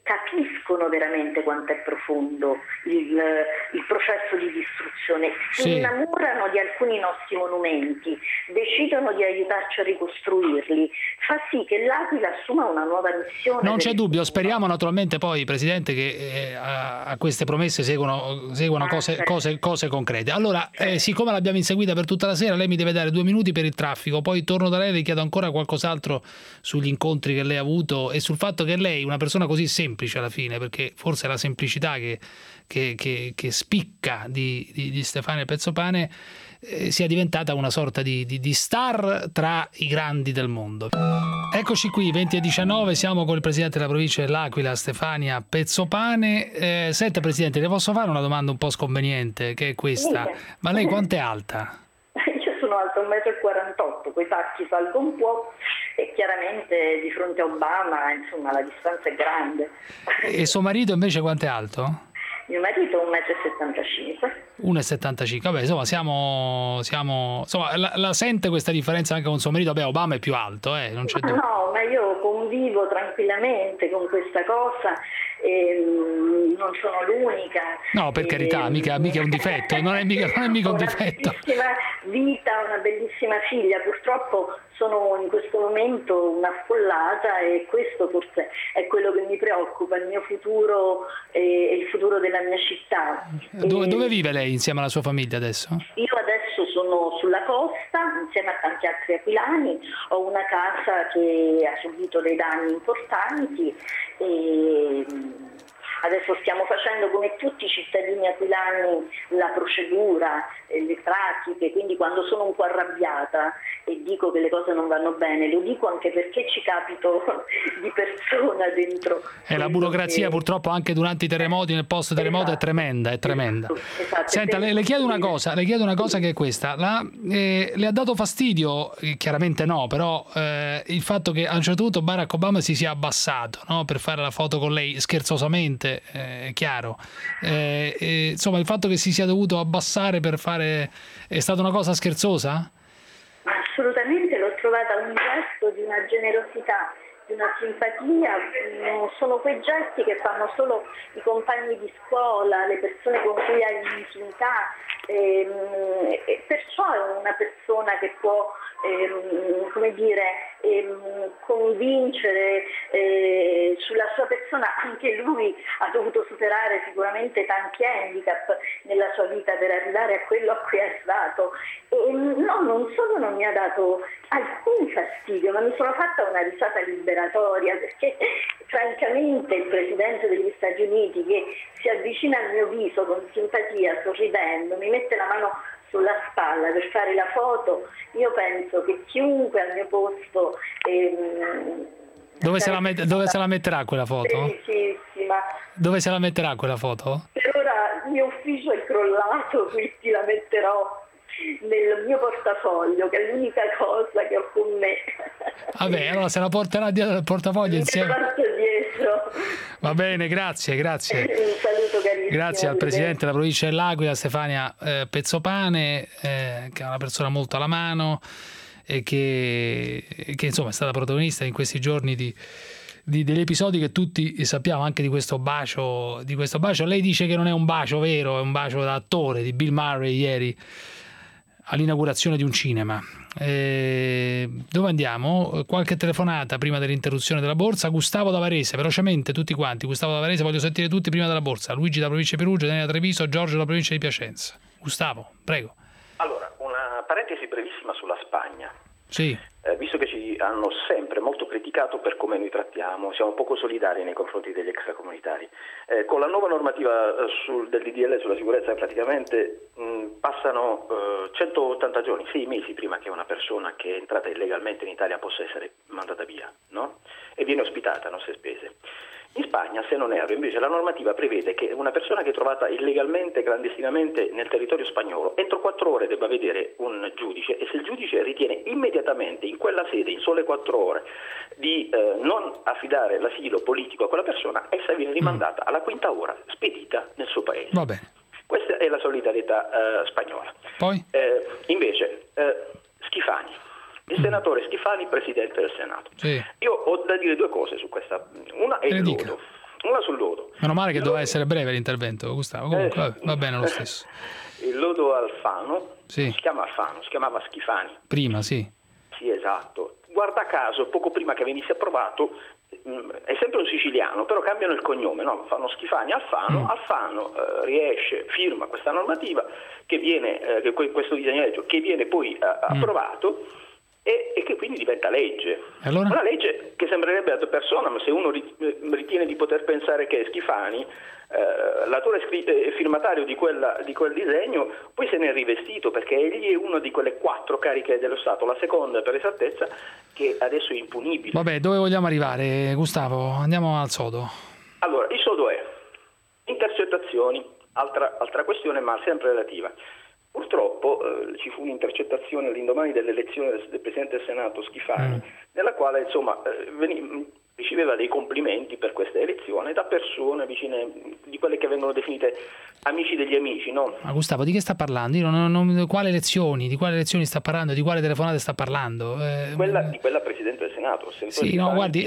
capiscono veramente quanto è profondo il processo di distruzione, si innamorano di alcuni nostri monumenti, decidono di aiutarci a ricostruirli, fa sì che l'Aquila assuma una nuova missione. Non c'è dubbio, speriamo naturalmente poi, Presidente, che a queste promesse seguono cose concrete. Allora, siccome l'abbiamo inseguita per tutta la sera, lei mi deve dare 2 minuti per il traffico, poi torno da lei e le chiedo ancora qualcos'altro sugli incontri che lei ha avuto e sul fatto che lei, una persona così semplice alla fine, perché forse è la semplicità che spicca di Stefania Pezzopane, sia diventata una sorta di star tra i grandi del mondo. Eccoci qui, 20:19, siamo con il Presidente della provincia dell'Aquila, Stefania Pezzopane. Senta, Presidente, le posso fare una domanda un po' sconveniente, che è questa. Ma lei quanto è alta? Io sono alta 1,48 m, coi tacchi salgo un po' e chiaramente di fronte a Obama, insomma, la distanza è grande. E suo marito invece quanto è alto? Mio marito è 1,75 m. 1,75 m, vabbè, insomma, siamo insomma, la sente questa differenza anche con suo marito? Vabbè, Obama è più alto, non c'è dubbio. No, ma io convivo tranquillamente con questa cosa e non sono l'unica. No, per carità, mica è un difetto, non è mica un difetto. Una bellissima vita, una bellissima figlia, purtroppo sono in questo momento una sfollata e questo forse è quello che mi preoccupa, il mio futuro e il futuro della mia città. Dove vive lei insieme alla sua famiglia adesso? Io adesso sono sulla costa insieme a tanti altri aquilani, ho una casa che ha subito dei danni importanti e adesso stiamo facendo, come tutti i cittadini aquilani, la procedura, le pratiche, quindi quando sono un po' arrabbiata e dico che le cose non vanno bene, lo dico anche perché ci capito di persona dentro. La burocrazia purtroppo anche durante i terremoti, nel post terremoto, è tremenda. Esatto. Senta, le chiedo una cosa che è questa. Le ha dato fastidio, chiaramente no, però il fatto che a un certo punto Barack Obama si sia abbassato, no, per fare la foto con lei, scherzosamente, è chiaro. Insomma, il fatto che si sia dovuto abbassare per fare, è stata una cosa scherzosa? Assolutamente, l'ho trovata un gesto di una generosità, di una simpatia. Sono quei gesti che fanno solo i compagni di scuola, le persone con cui hai intimità, e perciò è una persona che può convincere sulla sua persona. Anche lui ha dovuto superare sicuramente tanti handicap nella sua vita per arrivare a quello a cui è stato, e non solo non mi ha dato alcun fastidio, ma mi sono fatta una risata liberatoria, perché francamente il Presidente degli Stati Uniti, che si avvicina al mio viso con simpatia, sorridendo, mi mette la mano sulla spalla per fare la foto, io penso che chiunque al mio posto dove se la metterà quella foto? Felicissima. Dove se la metterà quella foto? Per ora il mio ufficio è crollato, quindi la metterò nel mio portafoglio, che è l'unica cosa che ho con me. Vabbè, allora se la porterà dietro il portafoglio insieme. Dietro. Va bene, grazie. Un saluto carissimo. Grazie al Presidente della provincia dell'Aquila, Stefania Pezzopane, che è una persona molto alla mano e che insomma è stata protagonista in questi giorni degli episodi che tutti sappiamo, anche di questo bacio. Lei dice che non è un bacio vero, è un bacio da attore di Bill Murray ieri all'inaugurazione di un cinema. Dove andiamo? Qualche telefonata prima dell'interruzione della borsa. Gustavo da Varese, velocemente tutti quanti. Gustavo da Varese, voglio sentire tutti prima della borsa. Luigi da provincia di Perugia, Daniela Treviso, Giorgio dalla provincia di Piacenza. Gustavo, prego. Allora, una parentesi brevissima sulla Spagna. Sì. Visto che ci hanno sempre molto criticato per come noi trattiamo, siamo poco solidari nei confronti degli extracomunitari. Con la nuova normativa del DDL sulla sicurezza praticamente passano 180 giorni, 6 mesi prima che una persona che è entrata illegalmente in Italia possa essere mandata via, no? E viene ospitata a nostre spese. In Spagna, se non erro, invece la normativa prevede che una persona che è trovata illegalmente, clandestinamente nel territorio spagnolo, entro 4 ore debba vedere un giudice, e se il giudice ritiene immediatamente in quella sede, in sole 4 ore, di non affidare l'asilo politico a quella persona, essa viene rimandata alla quinta ora, spedita nel suo paese. Va bene. Questa è la solidarietà spagnola. Poi? Invece, Schifani. Il senatore Schifani, presidente del Senato. Sì. Io ho da dire 2 cose su questa. Una è il lodo. Una sul lodo. Meno male che doveva essere breve l'intervento, Gustavo. Comunque, vabbè, va bene lo stesso. Il lodo Alfano, Sì. si chiama Alfano, si chiamava Schifani. Prima, sì. Sì, esatto. Guarda caso, poco prima che venisse approvato, è sempre un siciliano, però cambiano il cognome, no? Fanno Schifani, Alfano. Alfano riesce, firma questa normativa che viene, questo disegno di legge che viene poi approvato e che quindi diventa legge. Allora? Una legge che sembrerebbe ad personam, se uno ritiene di poter pensare che Schifani, l'autore firmatario di quel disegno, poi se ne è rivestito, perché egli è uno di quelle 4 cariche dello Stato, la seconda per esattezza, che adesso è impunibile. Vabbè, dove vogliamo arrivare, Gustavo? Andiamo al sodo. Allora, il sodo è intercettazioni, altra questione ma sempre relativa. Purtroppo ci fu un'intercettazione all'indomani dell'elezione del Presidente del Senato Schifani, nella quale insomma riceveva dei complimenti per questa elezione da persone vicine, di quelle che vengono definite amici degli amici, no? Ma Gustavo, di che sta parlando? Io di quali elezioni sta parlando? Di quale telefonate sta parlando? Di quella Presidente del Senato. Sì, no, guardi,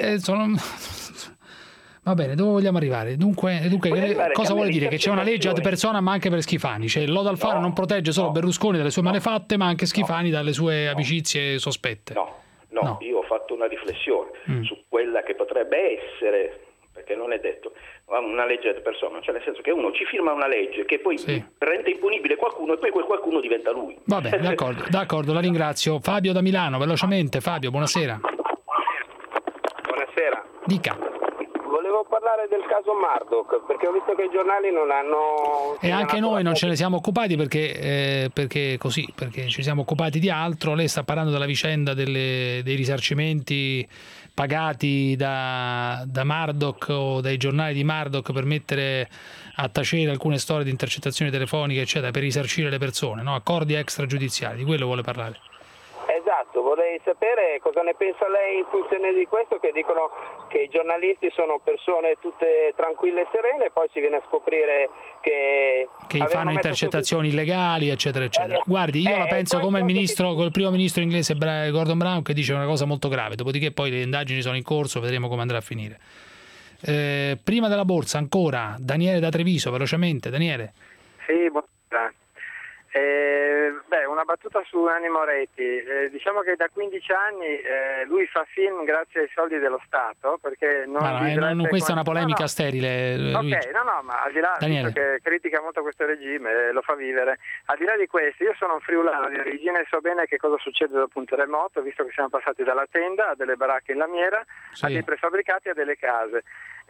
va bene, dove vogliamo arrivare? Dunque cosa vuole dire? Che c'è una legge ad persona ma anche per Schifani? Cioè il lodo Alfano non protegge solo Berlusconi dalle sue malefatte, ma anche Schifani dalle sue amicizie sospette? No, io ho fatto una riflessione su quella che potrebbe essere, perché non è detto, una legge ad persona, cioè nel senso che uno ci firma una legge che poi rende impunibile qualcuno e poi quel qualcuno diventa lui. Va bene, d'accordo, la ringrazio. Fabio da Milano, velocemente. Fabio, buonasera. Buonasera. Dica. Volevo parlare del caso Murdoch, perché ho visto che i giornali non hanno... E anche noi non ce ne siamo occupati perché ci siamo occupati di altro. Lei sta parlando della vicenda dei risarcimenti pagati da Murdoch o dai giornali di Murdoch per mettere a tacere alcune storie di intercettazioni telefoniche, eccetera, per risarcire le persone, no? Accordi extragiudiziali, di quello vuole parlare. Esatto, vorrei sapere cosa ne pensa lei in funzione di questo, che dicono che i giornalisti sono persone tutte tranquille e serene e poi si viene a scoprire che fanno intercettazioni illegali, eccetera, eccetera. Guardi, io la penso come il primo ministro inglese Gordon Brown, che dice una cosa molto grave, dopodiché poi le indagini sono in corso, vedremo come andrà a finire. Prima della borsa ancora, Daniele da Treviso, velocemente. Daniele. Sì, buonasera. Una battuta su Nanni Moretti. Diciamo che da 15 anni lui fa film grazie ai soldi dello Stato, perché questa è una polemica sterile. Ok, ma al di là, che critica molto questo regime, lo fa vivere. Al di là di questo, io sono un friulano di origine e so bene che cosa succede dopo un terremoto, visto che siamo passati dalla tenda a delle baracche in lamiera, a dei prefabbricati, a delle case.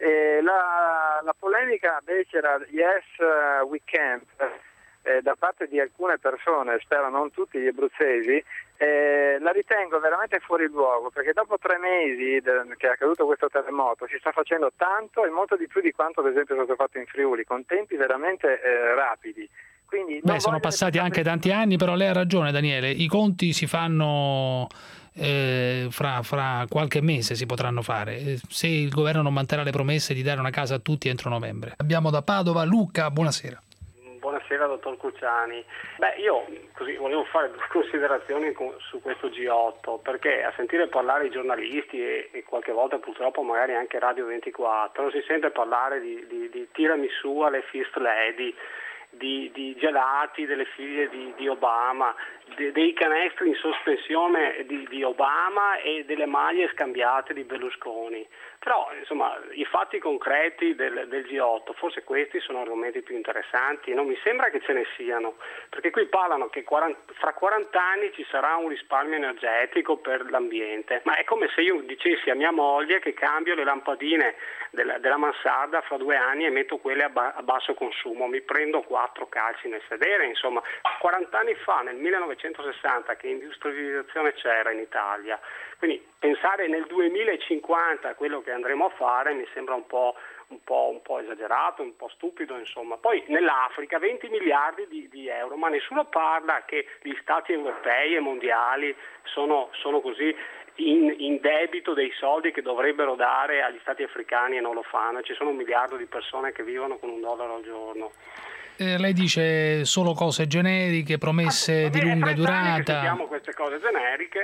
La polemica becera Yes We Camp da parte di alcune persone, spero non tutti gli abruzzesi, la ritengo veramente fuori luogo, perché dopo 3 mesi che è accaduto questo terremoto si sta facendo tanto e molto di più di quanto ad esempio è stato fatto in Friuli, con tempi veramente rapidi. Quindi sono passati anche tanti anni, però lei ha ragione Daniele, i conti si fanno fra qualche mese, si potranno fare, se il governo non manterrà le promesse di dare una casa a tutti entro novembre. Abbiamo da Padova Luca, buonasera. Buonasera dottor Cruciani. Io volevo fare 2 considerazioni su questo G8, perché a sentire parlare i giornalisti e qualche volta purtroppo magari anche Radio 24 si sente parlare di tiramisù alle First Lady, di gelati delle figlie di Obama, dei canestri in sospensione di Obama e delle maglie scambiate di Berlusconi. Però insomma i fatti concreti del G8, forse questi sono argomenti più interessanti, non mi sembra che ce ne siano, perché qui parlano che fra 40 anni ci sarà un risparmio energetico per l'ambiente, ma è come se io dicessi a mia moglie che cambio le lampadine della mansarda fra 2 anni e metto quelle a basso consumo, mi prendo 4 calci nel sedere. Insomma, 40 anni fa, nel 1960, che industrializzazione c'era in Italia? Quindi pensare nel 2050 a quello che andremo a fare mi sembra un po' esagerato, un po' stupido, insomma. Poi nell'Africa 20 miliardi di euro, ma nessuno parla che gli stati europei e mondiali sono così in debito dei soldi che dovrebbero dare agli stati africani e non lo fanno. Ci sono 1 miliardo di persone che vivono con $1 al giorno. Lei dice solo cose generiche, promesse di lunga durata. Sentiamo queste cose generiche.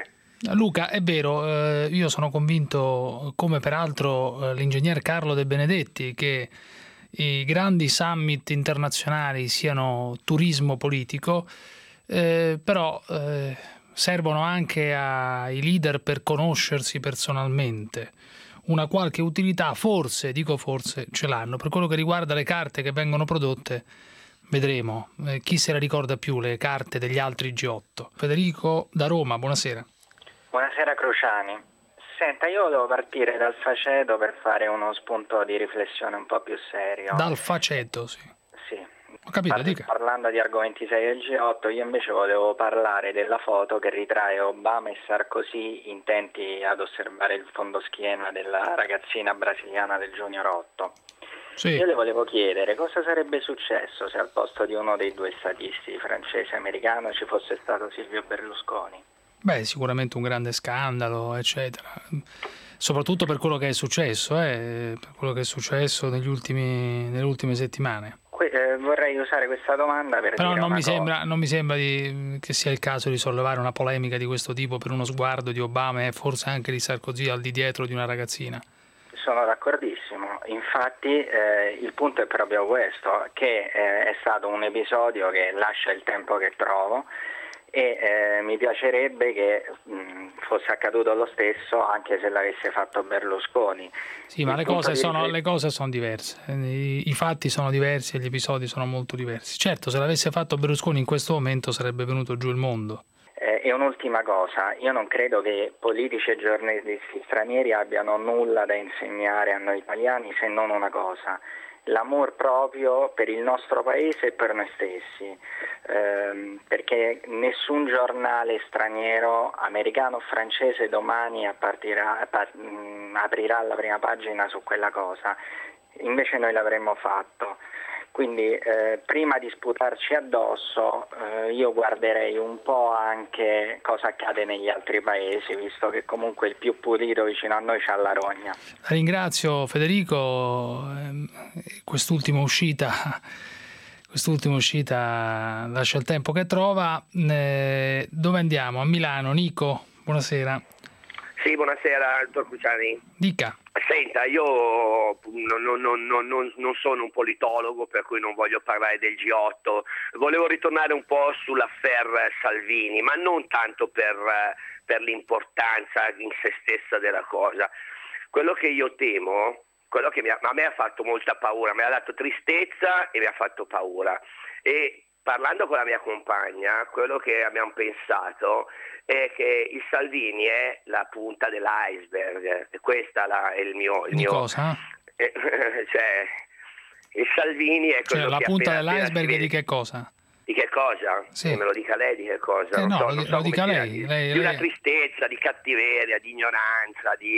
Luca, è vero, io sono convinto, come peraltro l'ingegner Carlo De Benedetti, che i grandi summit internazionali siano turismo politico, però servono anche ai leader per conoscersi personalmente. Una qualche utilità, forse, dico forse, ce l'hanno. Per quello che riguarda le carte che vengono prodotte, vedremo chi se le ricorda più, le carte degli altri G8. Federico da Roma, buonasera. Buonasera Cruciani. Senta, io volevo partire dal faceto per fare uno spunto di riflessione un po' più serio. Dal faceto, sì. Sì. Ho capito, dica. Parlando di argomenti seri del G8, io invece volevo parlare della foto che ritrae Obama e Sarkozy intenti ad osservare il fondoschiena della ragazzina brasiliana del Junior 8. Sì. Io le volevo chiedere cosa sarebbe successo se al posto di uno dei due statisti, francese e americano, ci fosse stato Silvio Berlusconi. Beh, sicuramente un grande scandalo, eccetera. Soprattutto per quello che è successo, per quello che è successo nelle ultime settimane. Vorrei usare questa domanda per Però dire non mi sembra che sia il caso di sollevare una polemica di questo tipo per uno sguardo di Obama e forse anche di Sarkozy al di dietro di una ragazzina. Sono d'accordissimo, infatti il punto è proprio questo, che è stato un episodio che lascia il tempo che trovo e mi piacerebbe che fosse accaduto lo stesso anche se l'avesse fatto Berlusconi. Sì, ma le cose sono diverse, i fatti sono diversi e gli episodi sono molto diversi. Certo, se l'avesse fatto Berlusconi in questo momento sarebbe venuto giù il mondo. E un'ultima cosa, io non credo che politici e giornalisti stranieri abbiano nulla da insegnare a noi italiani se non una cosa: l'amor proprio per il nostro paese e per noi stessi, perché nessun giornale straniero, americano o francese, domani aprirà la prima pagina su quella cosa, invece noi l'avremmo fatto. Quindi prima di sputarci addosso io guarderei un po' anche cosa accade negli altri paesi, visto che comunque il più pulito vicino a noi c'ha la rogna. La ringrazio Federico, quest'ultima uscita lascia il tempo che trova. Dove andiamo? A Milano. Nico, buonasera. Sì, buonasera, dottor Cruciani. Dica. Senta, io non sono un politologo, per cui non voglio parlare del G8. Volevo ritornare un po' sull'affaire Salvini, ma non tanto per l'importanza in se stessa della cosa. Quello che io temo, quello che a me ha fatto molta paura, mi ha dato tristezza e mi ha fatto paura. E parlando con la mia compagna, quello che abbiamo pensato è che il Salvini è la punta dell'iceberg, e questa è il mio... cosa? Cioè, il Salvini è quello la che punta dell'iceberg di che cosa? Di che cosa? Sì. Me lo dica lei di che cosa? Lo dica lei. Di una tristezza, di cattiveria, di ignoranza, di...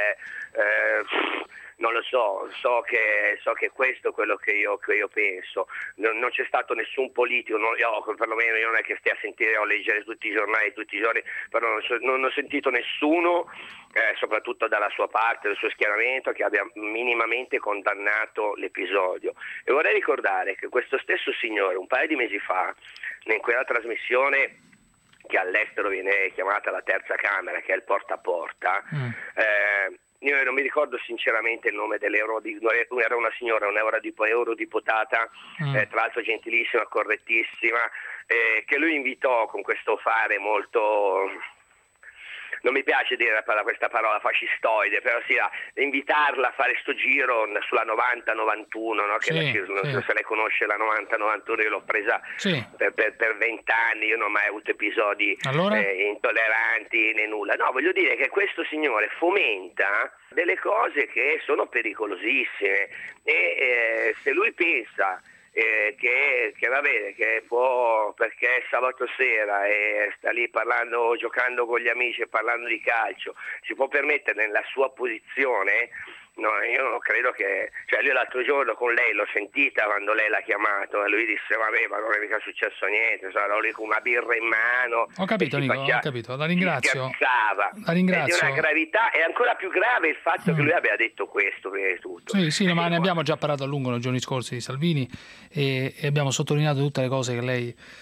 non lo so che questo è quello che io penso. Non c'è stato nessun politico, perlomeno io non è che stia a sentire o leggere tutti i giornali tutti i giorni, però non ho sentito nessuno, soprattutto dalla sua parte, del suo schieramento, che abbia minimamente condannato l'episodio. E vorrei ricordare che questo stesso signore un paio di mesi fa, in quella trasmissione che all'estero viene chiamata la terza camera, che è il porta a porta, io non mi ricordo sinceramente il nome era una signora, eurodiputata, tra l'altro gentilissima, correttissima, che lui invitò con questo fare molto... Non mi piace dire questa parola fascistoide, però sì, invitarla a fare sto giro sulla 90-91, no? Che non so se lei conosce la 90-91, io l'ho presa per 20 anni, io non ho mai avuto episodi intolleranti né nulla. No, voglio dire che questo signore fomenta delle cose che sono pericolosissime e se lui pensa... che va bene, che può, perché è sabato sera e sta lì giocando con gli amici e parlando di calcio, si può permettere nella sua posizione. No, io non credo che... Cioè, io l'altro giorno con lei l'ho sentita quando lei l'ha chiamato e lui disse vabbè, ma non è mica successo niente, ero lì con una birra in mano. Ho capito, Nico, ho capito, la ringrazio. La ringrazio. È di una gravità, è ancora più grave il fatto che lui abbia detto questo prima di tutto. Sì, ma ne abbiamo già parlato a lungo nei giorni scorsi di Salvini e abbiamo sottolineato tutte le cose che lei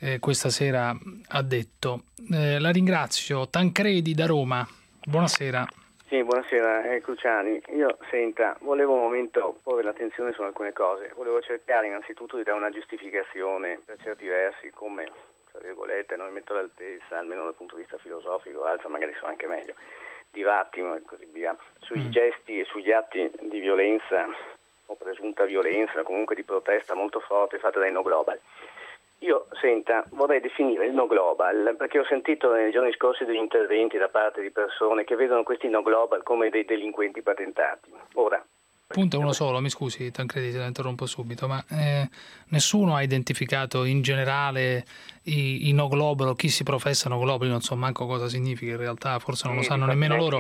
questa sera ha detto. La ringrazio. Tancredi da Roma, buonasera. Sì, buonasera Cruciani. Io, volevo un momento porre l'attenzione su alcune cose. Volevo cercare innanzitutto di dare una giustificazione per certi versi, come, tra virgolette, non mi metto all'altezza, almeno dal punto di vista filosofico, altro magari so anche meglio, di Vattimo e così via, sui gesti e sugli atti di violenza o presunta violenza, comunque di protesta molto forte fatta dai No Global. Io, vorrei definire il No Global, perché ho sentito nei giorni scorsi degli interventi da parte di persone che vedono questi No Global come dei delinquenti patentati. Ora, punto è uno solo, mi scusi Tancredi se la interrompo subito, ma nessuno ha identificato in generale i No Global o chi si professa No Global, non so manco cosa significa in realtà, forse non lo sanno nemmeno loro,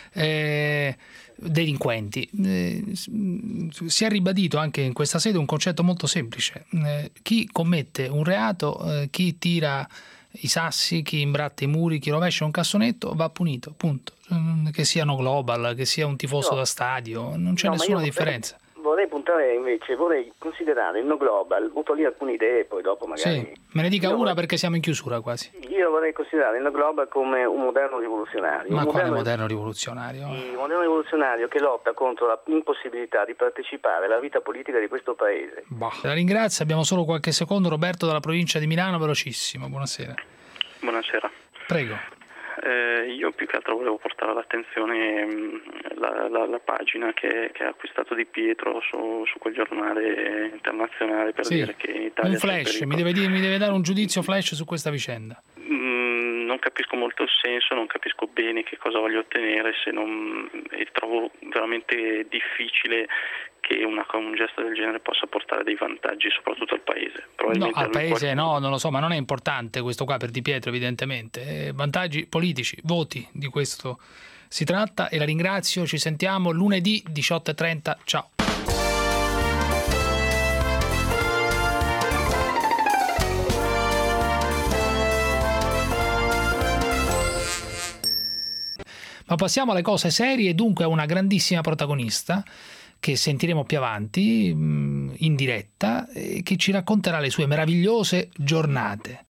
delinquenti. Si è ribadito anche in questa sede un concetto molto semplice: chi commette un reato, chi tira i sassi, chi imbratta i muri, chi rovescia un cassonetto va punito, punto. Che sia No Global, che sia un tifoso da stadio, non c'è nessuna differenza. Vorrei considerare il No Global, butto lì alcune idee, poi dopo magari... Sì, me ne dica una perché siamo in chiusura quasi. Io vorrei considerare il No Global come un moderno rivoluzionario. Ma quale moderno rivoluzionario? Un moderno rivoluzionario che lotta contro l'impossibilità di partecipare alla vita politica di questo paese. La ringrazio, abbiamo solo qualche secondo. Roberto dalla provincia di Milano, velocissimo, buonasera. Buonasera. Prego. Io più che altro volevo portare all'attenzione la pagina che ha acquistato Di Pietro su quel giornale internazionale per dire che in Italia un flash, mi deve dare un giudizio flash su questa vicenda. Non capisco molto il senso, non capisco bene che cosa voglio ottenere, e trovo veramente difficile che un gesto del genere possa portare dei vantaggi soprattutto al paese. No, al paese no, non lo so, ma non è importante questo qua per Di Pietro evidentemente. Vantaggi politici, voti, di questo si tratta, e la ringrazio. Ci sentiamo lunedì 18:30, ciao. Ma passiamo alle cose serie, dunque a una grandissima protagonista che sentiremo più avanti in diretta, che ci racconterà le sue meravigliose giornate.